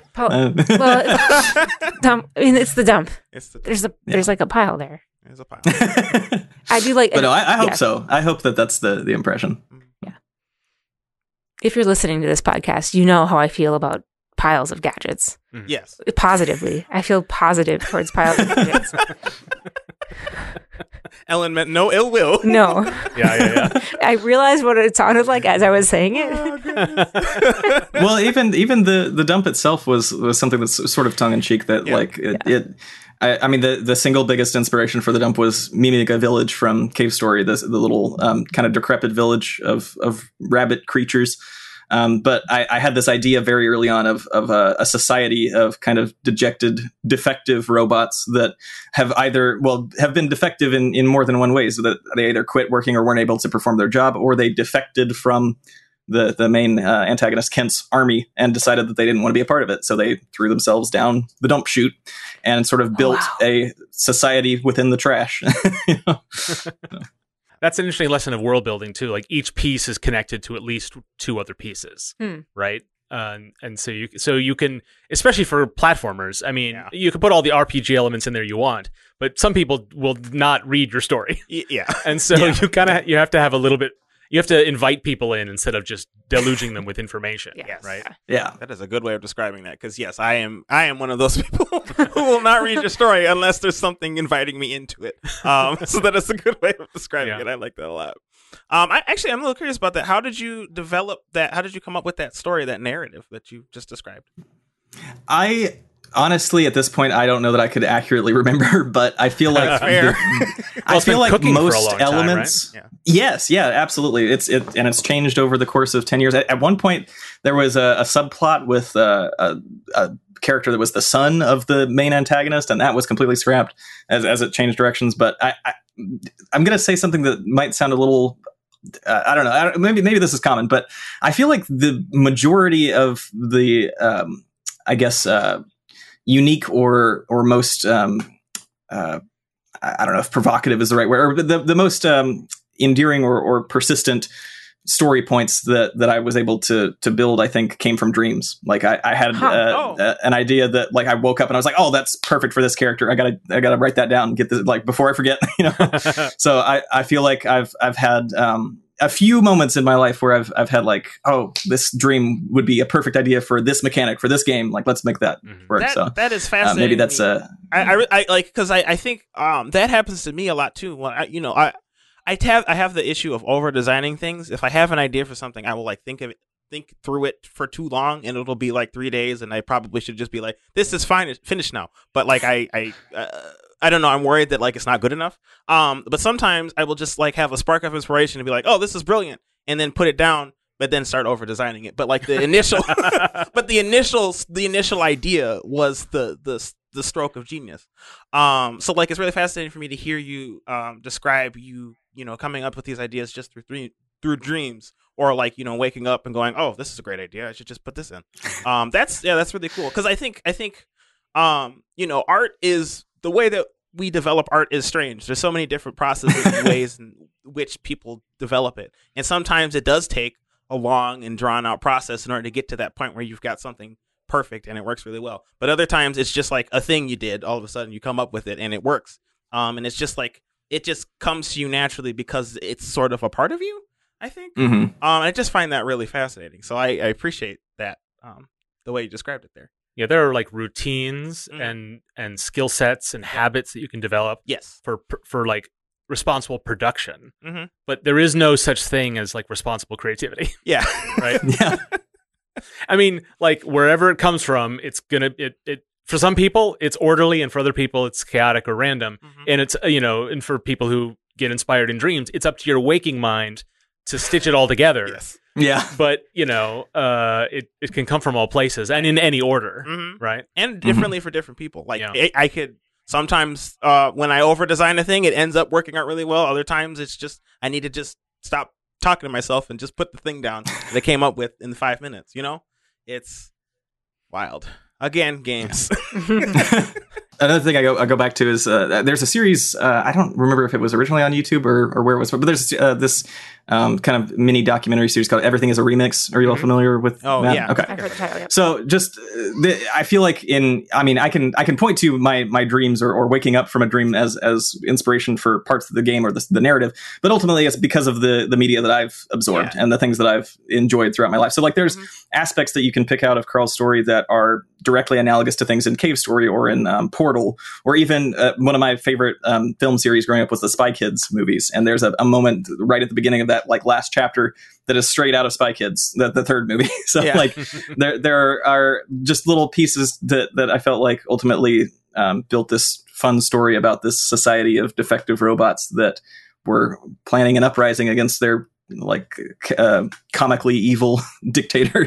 Dump. I mean, it's the dump. There's like a pile there. There's a pile. I do like. But no, I hope so. I hope that's the impression. Yeah. If you're listening to this podcast, you know how I feel about piles of gadgets. Yes. Positively, I feel positive towards piles of gadgets. Ellen meant no ill will. No. Yeah. I realized what it sounded like as I was saying it. Oh, well, even the dump itself was something that's sort of tongue in cheek. That I mean, the single biggest inspiration for the dump was Mimiga Village from Cave Story, the little kind of decrepit village of rabbit creatures. But I had this idea very early on of a society of kind of dejected, defective robots that have been defective in more than one way. So that they either quit working or weren't able to perform their job, or they defected from the main antagonist Kent's army and decided that they didn't want to be a part of it. So they threw themselves down the dump chute and sort of built a society within the trash. That's an interesting lesson of world building too. Like each piece is connected to at least two other pieces, right? And so you can, especially for platformers. I mean, you can put all the RPG elements in there you want, but some people will not read your story. Yeah, and so you have to have a little bit. You have to invite people in instead of just deluging them with information. Yes. Right? Yeah. That is a good way of describing that. Because yes, I am one of those people who will not read your story unless there's something inviting me into it. So that is a good way of describing it. I like that a lot. I'm a little curious about that. How did you develop that? How did you come up with that story, that narrative that you just described? Honestly, at this point, I don't know that I could accurately remember, but I feel like I feel like most elements. Time, right? Yes, absolutely. It's changed over the course of 10 years. At one point, there was a subplot with a character that was the son of the main antagonist, and that was completely scrapped as it changed directions. But I'm going to say something that might sound a little. I don't know. Maybe this is common, but I feel like the majority of the, unique or most I don't know if provocative is the right word, or the most endearing or persistent story points that I was able to build, I think, came from dreams. Like I had an idea that like I woke up and I was like, oh, that's perfect for this character. I gotta write that down and get this like before I forget. So I feel like I've had a few moments in my life where I've had like, oh, this dream would be a perfect idea for this mechanic for this game. Like, let's make that work. That is fascinating. Maybe that's I like, because I think that happens to me a lot too. When I have the issue of over designing things. If I have an idea for something, I will like think through it for too long, and it'll be like 3 days, and I probably should just be like, this is fine, it's finished now. But like I don't know. I'm worried that like it's not good enough. But sometimes I will just like have a spark of inspiration and be like, oh, this is brilliant, and then put it down, but then start over designing it. But like the initial, the initial idea was the stroke of genius. So like it's really fascinating for me to hear you describe coming up with these ideas just through dreams, or like waking up and going, oh, this is a great idea, I should just put this in. That's really cool, because I think art is. The way that we develop art is strange. There's so many different processes and ways in which people develop it. And sometimes it does take a long and drawn out process in order to get to that point where you've got something perfect and it works really well. But other times it's just like a thing you did. All of a sudden you come up with it and it works. And it's just like, it just comes to you naturally because it's sort of a part of you, I think. Mm-hmm. I just find that really fascinating. So I appreciate that, the way you described it there. Yeah, there are like routines and skill sets and habits that you can develop. Yes, for like responsible production. Mm-hmm. But there is no such thing as like responsible creativity. Yeah, right. Yeah, I mean, like wherever it comes from, it's gonna it. For some people, it's orderly, and for other people, it's chaotic or random. Mm-hmm. And it's and for people who get inspired in dreams, it's up to your waking mind to stitch it all together. Yes. Yeah. But, it can come from all places and in any order, right? And differently for different people. Like, I could sometimes, when I over-design a thing, it ends up working out really well. Other times, it's just, I need to just stop talking to myself and just put the thing down that I came up with in 5 minutes, It's wild. Again, games. Another thing I go back to is there's a series, I don't remember if it was originally on YouTube or where it was, but there's this kind of mini documentary series called Everything is a Remix. Are you all familiar with that? Yeah. Okay. I've heard the title, yeah. So just, I feel like I can point to my dreams or waking up from a dream as inspiration for parts of the game or the narrative, but ultimately it's because of the media that I've absorbed and the things that I've enjoyed throughout my life. So like there's aspects that you can pick out of Carl's story that are directly analogous to things in Cave Story or in Portal, or even one of my favorite film series growing up was the Spy Kids movies. And there's a moment right at the beginning of that like last chapter that is straight out of Spy Kids, the third movie. So like there are just little pieces that I felt like ultimately built this fun story about this society of defective robots that were planning an uprising against their like comically evil dictator.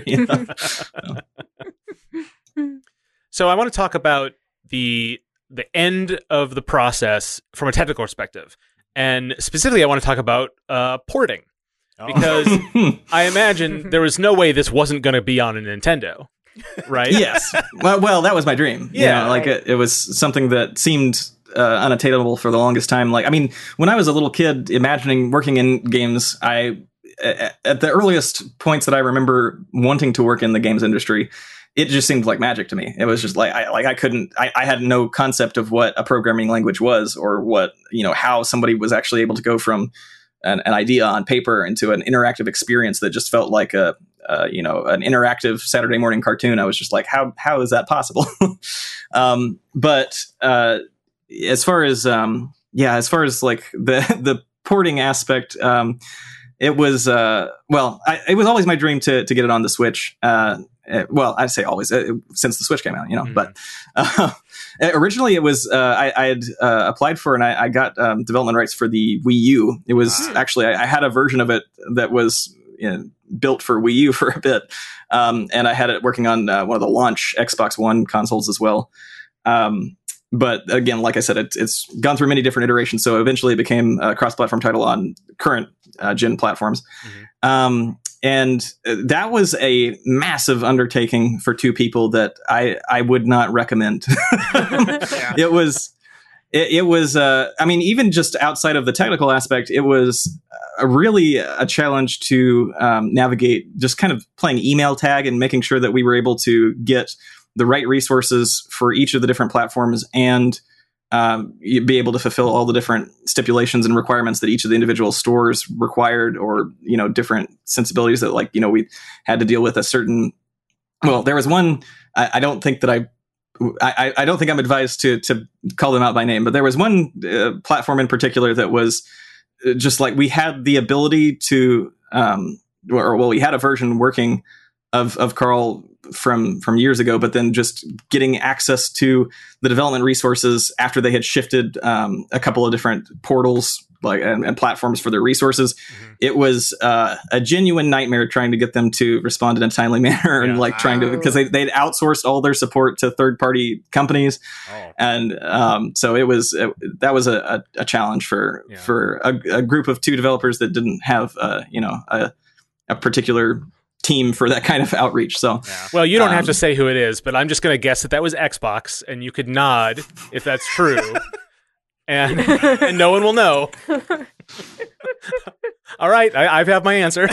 So I want to talk about the end of the process from a technical perspective. And specifically, I want to talk about porting. Because I imagine there was no way this wasn't going to be on a Nintendo, right? Yes. Well, that was my dream. Yeah. It was something that seemed unattainable for the longest time. Like, I mean, when I was a little kid, imagining working in games, at the earliest points that I remember wanting to work in the games industry, it just seemed like magic to me. It was just like I had no concept of what a programming language was, or what, how somebody was actually able to go from an idea on paper into an interactive experience that just felt like an interactive Saturday morning cartoon. I was just like, how is that possible? But as far as like the porting aspect, it was it was always my dream to get it on the Switch. I say always since the Switch came out, but originally it was I had applied for and I got development rights for the Wii U. It was actually I had a version of it that was built for Wii U for a bit, and I had it working on one of the launch Xbox One consoles as well. But again, like I said, it's gone through many different iterations. So eventually it became a cross-platform title on current gen platforms. And that was a massive undertaking for two people that I would not recommend. It was, even just outside of the technical aspect, it was really a challenge to navigate just kind of playing email tag and making sure that we were able to get the right resources for each of the different platforms and be able to fulfill all the different stipulations and requirements that each of the individual stores required, or, different sensibilities that we had to deal with a certain, there was one, I don't think that I don't think I'm advised to call them out by name, but there was one platform in particular that was just like, we had the ability to, we had a version working of Carl from years ago, but then just getting access to the development resources after they had shifted a couple of different portals and platforms for their resources. It was a genuine nightmare trying to get them to respond in a timely manner and trying to, because they'd outsourced all their support to third-party companies. And so that was a challenge for a group of two developers that didn't have a particular team for that kind of outreach. So, well, you don't have to say who it is, but I'm just going to guess that was Xbox, and you could nod if that's true, and no one will know. All right, I have my answer.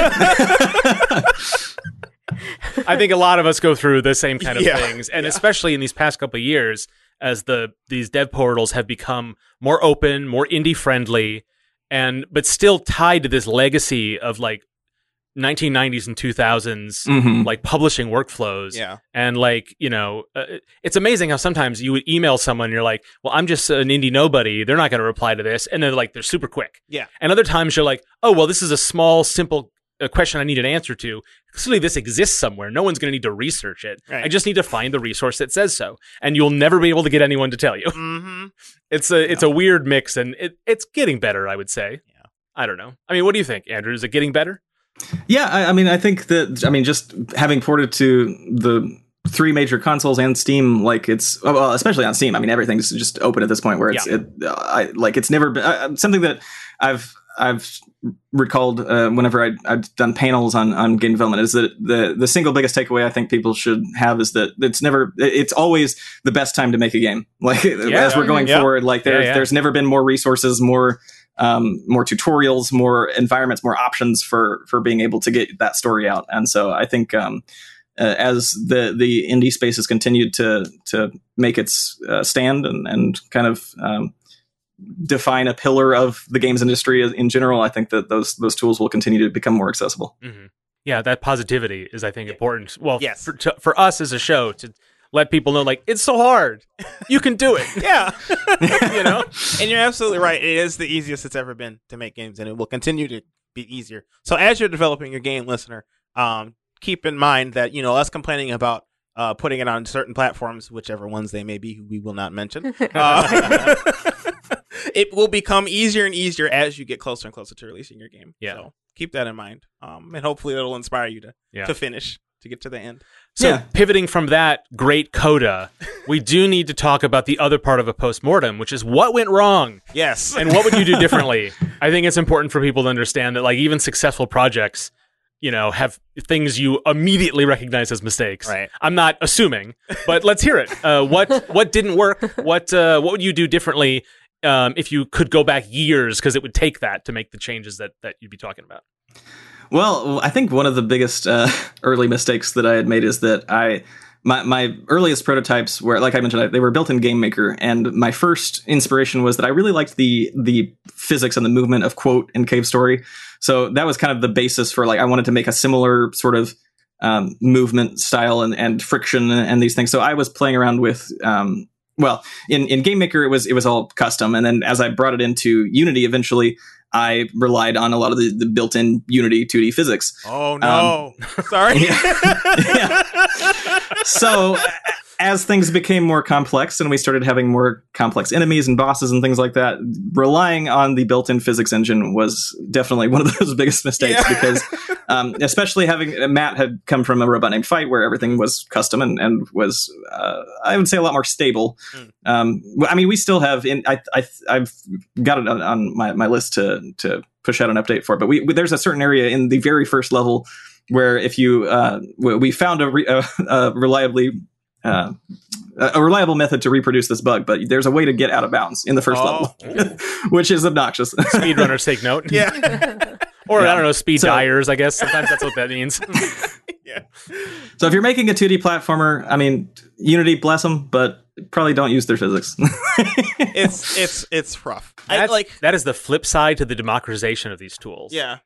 I think a lot of us go through the same kind of things, and especially in these past couple of years, as these dev portals have become more open, more indie friendly, but still tied to this legacy of 1990s and 2000s publishing workflows. And it's amazing how sometimes you would email someone and you're like, well, I'm just an indie nobody, they're not going to reply to this, and they're super quick. And other times you're like, oh, well, this is a small simple question I need an answer to. Clearly this exists somewhere, no one's going to need to research it. I just need to find the resource that says so, and you'll never be able to get anyone to tell you. It's a weird mix, and it's getting better, I would say. I don't know. I mean, what do you think, Andrew? Is it getting better? Yeah, I mean, I think that, just having ported to the 3 major consoles and Steam, like well, especially on Steam. I mean, everything's just open at this point where it's never been something that I've recalled whenever I've done panels on game development is that the single biggest takeaway I think people should have is that it's always the best time to make a game. Like as we're going forward, like there's never been more resources, more tutorials, more environments, more options for being able to get that story out. And so I think as the indie space has continued to make its stand and kind of define a pillar of the games industry in general, I think that those tools will continue to become more accessible. Mm-hmm. Yeah, that positivity is, I think, important. Well, yes. for us as a show to let people know, like, it's so hard. You can do it. Yeah. And you're absolutely right. It is the easiest it's ever been to make games, and it will continue to be easier. So as you're developing your game, listener, keep in mind that, us complaining about putting it on certain platforms, whichever ones they may be, we will not mention. It will become easier and easier as you get closer and closer to releasing your game. Yeah. So keep that in mind. And hopefully it'll inspire you to finish, to get to the end. So pivoting from that great coda, we do need to talk about the other part of a postmortem, which is what went wrong. Yes. And what would you do differently? I think it's important for people to understand that, like, even successful projects, have things you immediately recognize as mistakes. Right. I'm not assuming, but let's hear it. What didn't work? What would you do differently if you could go back years, because it would take that to make the changes that you'd be talking about? Well, I think one of the biggest early mistakes that I had made is that my earliest prototypes were, like I mentioned, they were built in Game Maker, and my first inspiration was that I really liked the physics and the movement of Quote and Cave Story. So that was kind of the basis for, like, I wanted to make a similar sort of movement style and friction and these things. So I was playing around with in Game Maker it was all custom, and then as I brought it into Unity eventually, I relied on a lot of the built-in Unity 2D physics. Oh no! Sorry. Yeah. So as things became more complex and we started having more complex enemies and bosses and things like that, relying on the built-in physics engine was definitely one of those biggest mistakes, because especially having Matt had come from a Robot Named Fight where everything was custom and was, I would say, a lot more stable. I mean, we still have, I've got it on my list to push out an update for it, but there's a certain area in the very first level where if you, we found a reliable method to reproduce this bug, but there's a way to get out of bounds in the first level, which is obnoxious. Speedrunners take note. Yeah. Or, I don't know, speed dyers, I guess. Sometimes that's what that means. Yeah. So if you're making a 2D platformer, I mean, Unity, bless them, but probably don't use their physics. It's rough. That is the flip side to the democratization of these tools. Yeah.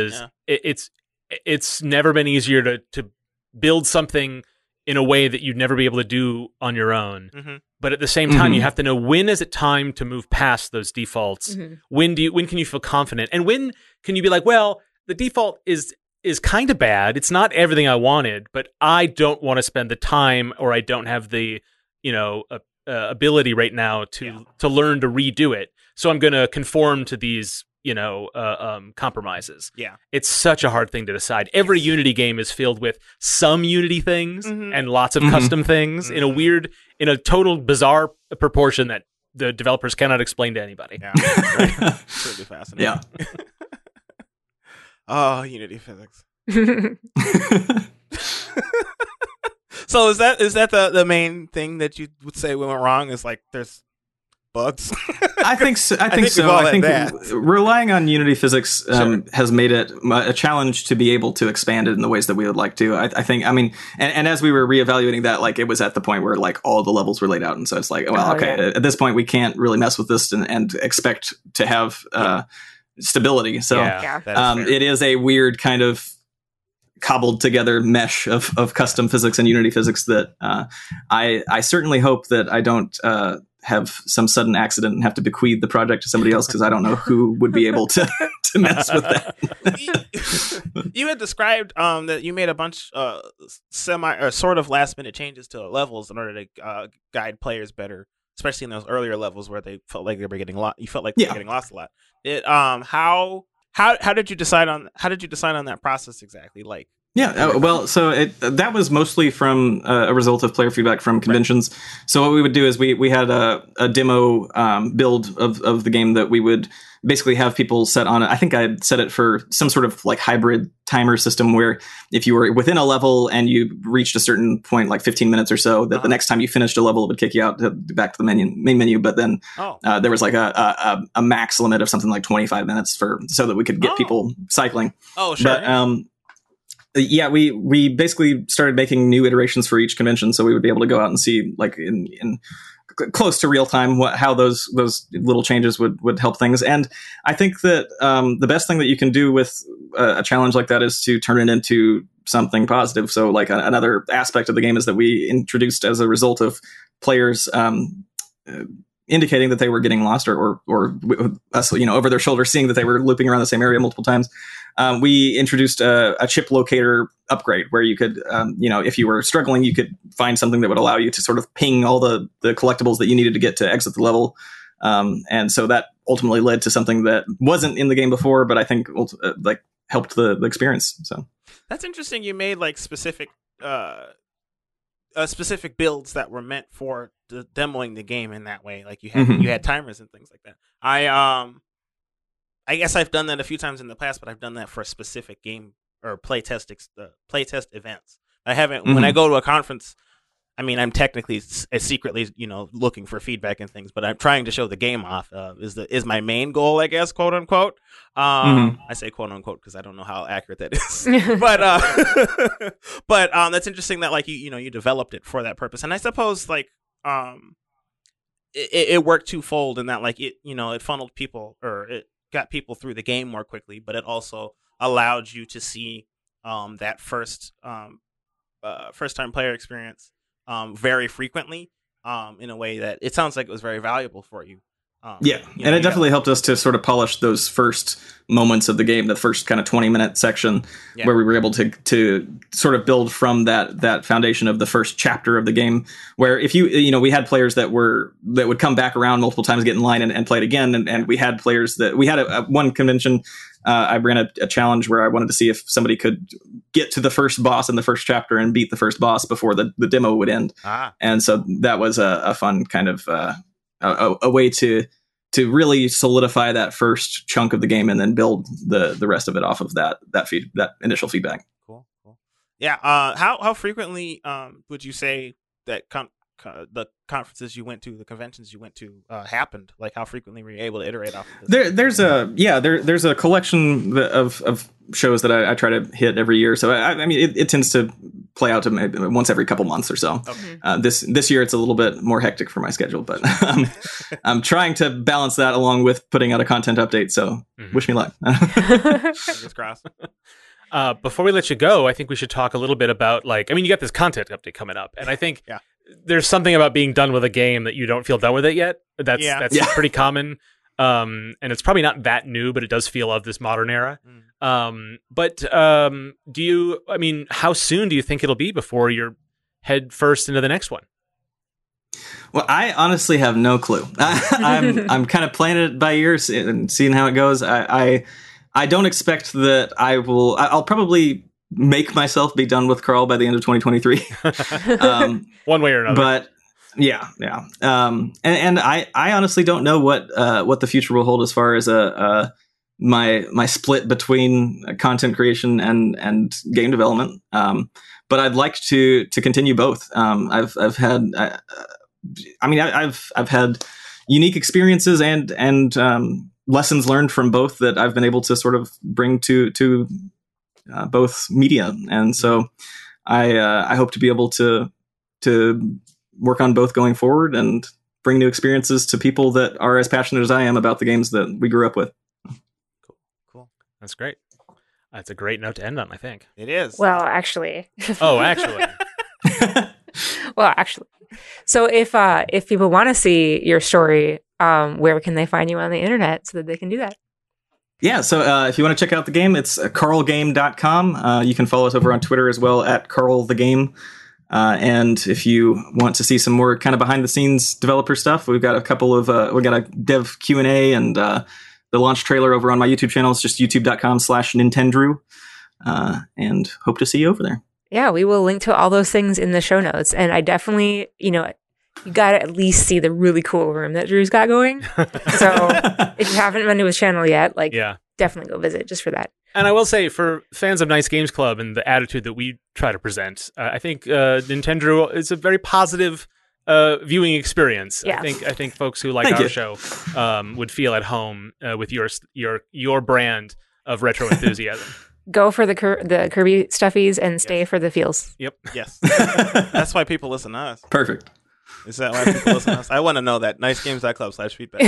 It's never been easier to build something in a way that you'd never be able to do on your own. Mm-hmm. But at the same time, you have to know, when is it time to move past those defaults? Mm-hmm. When can you feel confident? And when can you be like, well, the default is kind of bad. It's not everything I wanted, but I don't want to spend the time, or I don't have the, ability right now to learn to redo it. So I'm going to conform to these, compromises. Yeah. It's such a hard thing to decide. Every Unity game is filled with some Unity things and lots of custom things in a total bizarre proportion that the developers cannot explain to anybody. Yeah. It's really fascinating. Yeah. Oh, Unity physics. So is that the main thing that you would say went wrong? Is like there's bugs? I think so. I think relying on Unity physics has made it a challenge to be able to expand it in the ways that we would like to. I think, I mean, and as we were reevaluating that, like, it was at the point where, like, all the levels were laid out. And so it's like, well, at this point we can't really mess with this and expect to have stability. So it is a weird kind of cobbled together mesh of custom physics and Unity physics that I certainly hope that I don't have some sudden accident and have to bequeath the project to somebody else, because I don't know who would be able to mess with that. You had described that you made a bunch semi or sort of last minute changes to levels in order to guide players better, especially in those earlier levels where they felt like they were getting lost. You felt like they were getting lost a lot. How how did you decide on that process exactly? Like, yeah, well, so that was mostly from a result of player feedback from conventions. Right. So what we would do is we had a demo build of the game that we would basically have people set on it. I think I had set it for some sort of like hybrid timer system where if you were within a level and you reached a certain point, like 15 minutes or so, that the next time you finished a level, it would kick you out back to the main menu. But then there was like a max limit of something like 25 minutes so that we could get people cycling. Oh, sure. But, yeah, we basically started making new iterations for each convention, so we would be able to go out and see, like in close to real time, how those little changes would help things. And I think that the best thing that you can do with a challenge like that is to turn it into something positive. So, like another aspect of the game is that we introduced as a result of players indicating that they were getting lost, or us, over their shoulder, seeing that they were looping around the same area multiple times. We introduced a chip locator upgrade where you could, if you were struggling, you could find something that would allow you to sort of ping all the collectibles that you needed to get to exit the level. And so that ultimately led to something that wasn't in the game before, but I think helped the experience. So that's interesting. You made like specific builds that were meant for demoing the game in that way. Like you had timers and things like that. I guess I've done that a few times in the past, but I've done that for a specific game or playtest events. I haven't. When I go to a conference, I mean, I'm technically secretly, looking for feedback and things, but I'm trying to show the game off. Is my main goal, I guess, quote unquote. I say quote unquote because I don't know how accurate that is. but that's interesting that like you developed it for that purpose, and I suppose like it worked twofold in that like it funneled people, or it got people through the game more quickly, but it also allowed you to see that first time player experience very frequently in a way that it sounds like it was very valuable for you. And it definitely helped us to sort of polish those first moments of the game, the first kind of 20-minute section where we were able to sort of build from that foundation of the first chapter of the game, where if we had players that would come back around multiple times, get in line and play it again. And we had players that we had one convention. I ran a challenge where I wanted to see if somebody could get to the first boss in the first chapter and beat the first boss before the demo would end. And so that was a fun kind of a way to really solidify that first chunk of the game and then build the rest of it off of that initial feedback. Cool. Yeah. How frequently would you say that the conferences you went to, the conventions you went to, happened? Like, how frequently were you able to iterate off of this? There's a collection of shows that I try to hit every year. So I mean, it tends to play out to maybe once every couple months or so. Okay. This year it's a little bit more hectic for my schedule, but I'm trying to balance that along with putting out a content update. So wish me luck. Fingers crossed. Before we let you go, I think we should talk a little bit about you got this content update coming up, and I think there's something about being done with a game that you don't feel done with it yet. That's pretty common. And it's probably not that new, but it does feel of this modern era. But how soon do you think it'll be before you're head first into the next one? Well, I honestly have no clue. I'm kind of playing it by ear and seeing how it goes. I don't expect that I'll probably make myself be done with Carl by the end of 2023. One way or another. But yeah. And I honestly don't know what the future will hold as far as my split between content creation and game development. But I'd like to continue both. I've had unique experiences and lessons learned from both that I've been able to sort of bring to both media, and so I hope to be able to work on both going forward and bring new experiences to people that are as passionate as I am about the games that we grew up with. Cool. That's great. That's a great note to end on, I think. It is. Well, actually. Oh, actually. Well, actually. So if people want to see your story, where can they find you on the internet so that they can do that? Yeah, so if you want to check out the game, it's carlgame.com. You can follow us over on Twitter as well at carlthegame. And if you want to see some more kind of behind the scenes developer stuff, we've got a couple of we got a dev Q&A and the launch trailer over on my YouTube channel. It's just youtube.com/Nintendrew. And hope to see you over there. Yeah, we will link to all those things in the show notes. And I definitely, you got to at least see the really cool room that Drew's got going. So if you haven't been to his channel yet, definitely go visit just for that. And I will say, for fans of Nice Games Club and the attitude that we try to present, I think Nintendo is a very positive viewing experience. Yeah. I think folks who like our show would feel at home with your brand of retro enthusiasm. Go for the Kirby stuffies and stay for the feels. Yep. Yes. That's why people listen to us. Perfect. Is that why people listen to us? I want to know that. NiceGames.club/feedback.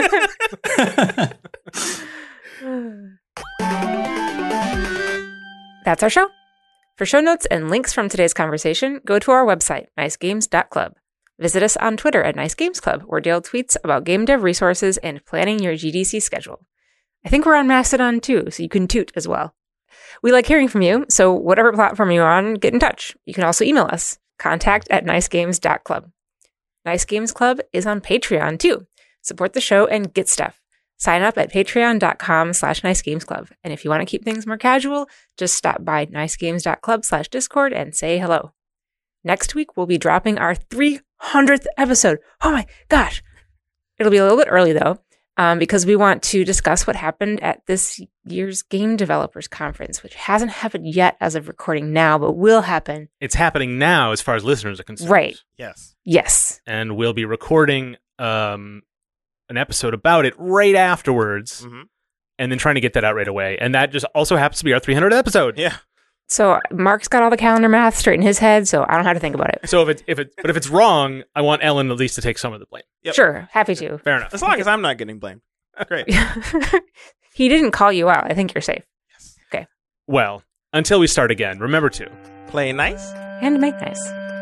That's our show. For show notes and links from today's conversation, go to our website, nicegames.club. Visit us on Twitter at Nice Games Club, where Dale tweets about game dev resources and planning your GDC schedule. I think we're on Mastodon too, so you can toot as well. We like hearing from you, so whatever platform you're on, get in touch. You can also email us, contact@nicegames.club. Nice Games Club is on Patreon too. Support the show and get stuff. Sign up at patreon.com/nicegamesclub. And if you want to keep things more casual, just stop by nicegames.club/discord and say hello. Next week, we'll be dropping our 300th episode. Oh my gosh. It'll be a little bit early though, because we want to discuss what happened at this year's Game Developers Conference, which hasn't happened yet as of recording now, but will happen. It's happening now as far as listeners are concerned. Right. Yes. And we'll be recording an episode about it right afterwards, and then trying to get that out right away. And that just also happens to be our 300th episode. Yeah. So Mark's got all the calendar math straight in his head, so I don't have to think about it. So if it's wrong, I want Ellen at least to take some of the blame. Yep. Sure, happy to. Fair enough. As long as I'm not getting blamed. Great. He didn't call you out. I think you're safe. Yes. Okay. Well, until we start again, remember to play nice and make nice.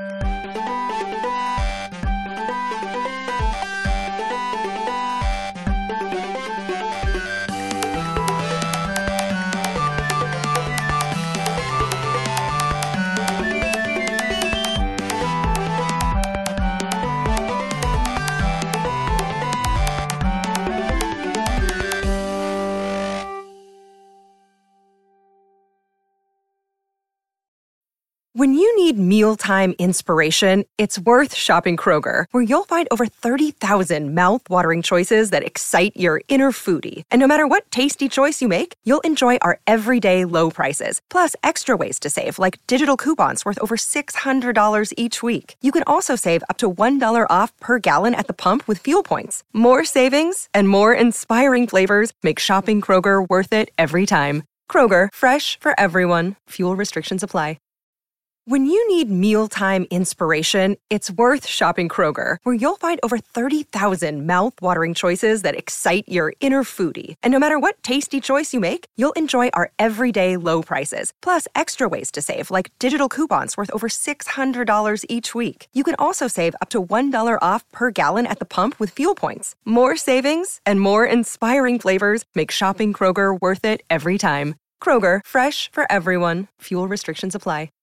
When you need mealtime inspiration, it's worth shopping Kroger, where you'll find over 30,000 mouth-watering choices that excite your inner foodie. And no matter what tasty choice you make, you'll enjoy our everyday low prices, plus extra ways to save, like digital coupons worth over $600 each week. You can also save up to $1 off per gallon at the pump with fuel points. More savings and more inspiring flavors make shopping Kroger worth it every time. Kroger, fresh for everyone. Fuel restrictions apply. When you need mealtime inspiration, it's worth shopping Kroger, where you'll find over 30,000 mouth-watering choices that excite your inner foodie. And no matter what tasty choice you make, you'll enjoy our everyday low prices, plus extra ways to save, like digital coupons worth over $600 each week. You can also save up to $1 off per gallon at the pump with fuel points. More savings and more inspiring flavors make shopping Kroger worth it every time. Kroger, fresh for everyone. Fuel restrictions apply.